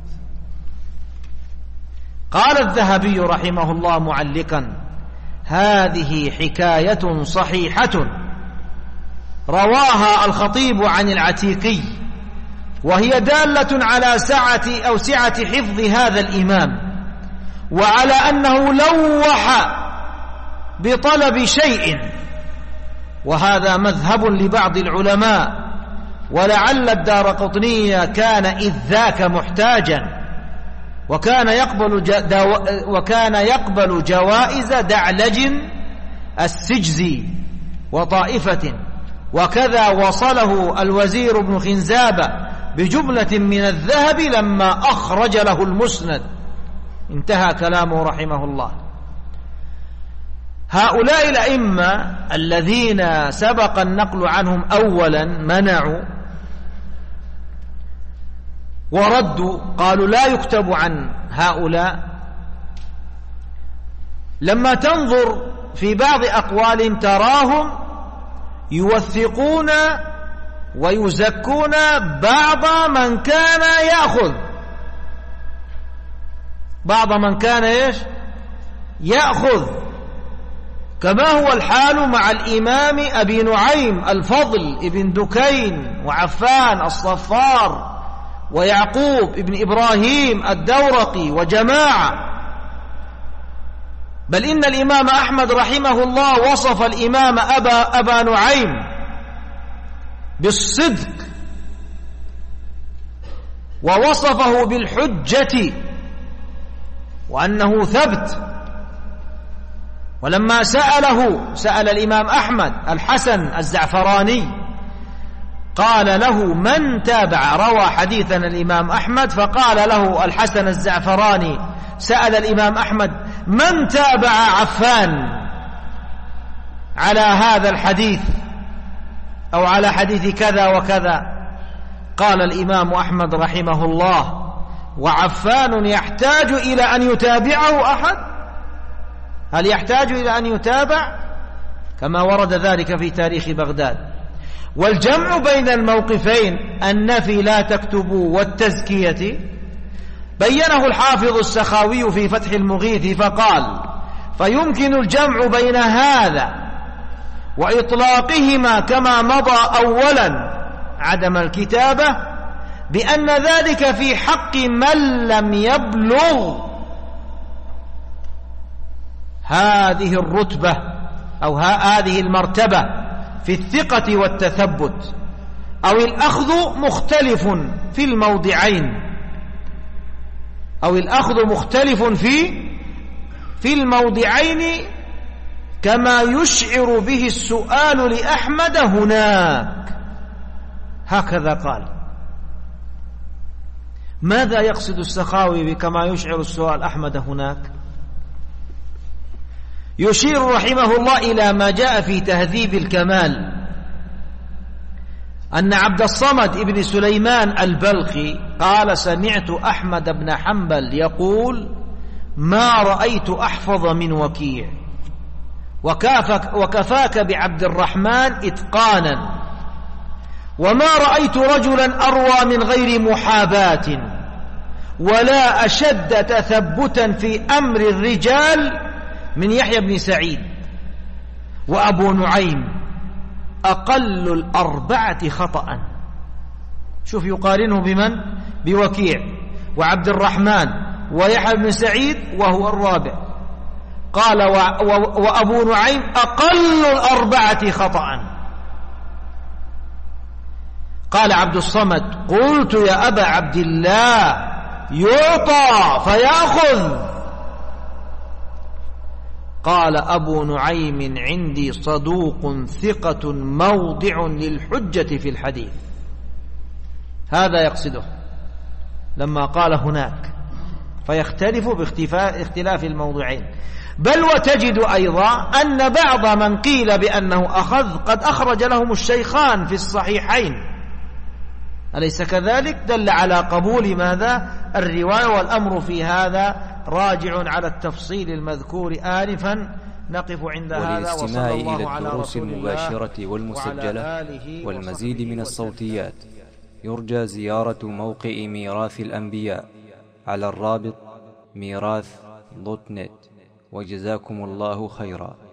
قال الذهبي رحمه الله معلقا: هذه حكاية صحيحة رواها الخطيب عن العتيقي، وهي دالة على سعة حفظ هذا الإمام، وعلى أنه لوح بطلب شيء، وهذا مذهب لبعض العلماء، ولعل الدارقطني كان إذ ذاك محتاجا، وكان يقبل جوائز دعلج السجزي وطائفة، وكذا وصله الوزير بن خنزابة بجملة من الذهب لما أخرج له المسند. انتهى كلامه رحمه الله. هؤلاء الأئمة الذين سبق النقل عنهم أولا منعوا وردوا، قالوا لا يكتب عن هؤلاء. لما تنظر في بعض أقوالهم تراهم يوثقون ويزكون بعض من كان يأخذ، بعض من كان إيش يأخذ، كما هو الحال مع الإمام أبي نعيم الفضل ابن دكين وعفان الصفار ويعقوب ابن إبراهيم الدورقي وجماعة. بل إن الإمام أحمد رحمه الله وصف الإمام أبا نعيم بالصدق، ووصفه بالحجة، وأنه ثبت. ولما سأل الإمام أحمد الحسن الزعفراني قال له من تابع، روى حديثنا الإمام أحمد، فقال له الحسن الزعفراني سأل الإمام أحمد من تابع عفان على هذا الحديث أو على حديث كذا وكذا؟ قال الإمام أحمد رحمه الله وعفان يحتاج إلى أن يتابعه أحد؟ هل يحتاج إلى أن يتابع؟ كما ورد ذلك في تاريخ بغداد. والجمع بين الموقفين النفي لا تكتبوا والتزكية بينه الحافظ السخاوي في فتح المغيث فقال فيمكن الجمع بين هذا وإطلاقهما كما مضى أولا عدم الكتابة بأن ذلك في حق من لم يبلغ هذه الرتبة أو هذه المرتبة في الثقة والتثبت، أو الأخذ مختلف في الموضعين، أو الأخذ مختلف في الموضعين كما يشعر به السؤال لأحمد هناك. هكذا قال. ماذا يقصد السخاوي بكما يشعر السؤال أحمد هناك؟ يشير رحمه الله إلى ما جاء في تهذيب الكمال أن عبد الصمد ابن سليمان البلخي قال سمعت أحمد بن حنبل يقول ما رأيت أحفظ من وكيع وكفاك بعبد الرحمن إتقانا، وما رأيت رجلا أروى من غير محاباة ولا أشد تثبتا في أمر الرجال من يحيى بن سعيد. وأبو نعيم أقل الأربعة خطأ. شوف يقارنه بمن؟ بوكيع وعبد الرحمن ويحيى بن سعيد وهو الرابع. قال وأبو نعيم أقل الأربعة خطأ. قال عبد الصمد قلت يا أبا عبد الله يعطى فيأخذ. قال أبو نعيم عندي صدوق ثقة موضع للحجة في الحديث. هذا يقصده لما قال هناك، فيختلف باختلاف الموضعين. بل وتجد أيضا أن بعض من قيل بأنه أخذ قد أخرج لهم الشيخان في الصحيحين، أليس كذلك؟ دل على قبول ماذا؟ الرواية. والأمر في هذا راجع على التفصيل المذكور آنفا. نقف عند هذا وصلى الله على رسول الله المباشرة والمسجلة والمزيد من الصوتيات. يرجى زيارة موقع ميراث الأنبياء على الرابط ميراث.net. وجزاكم الله خيرا.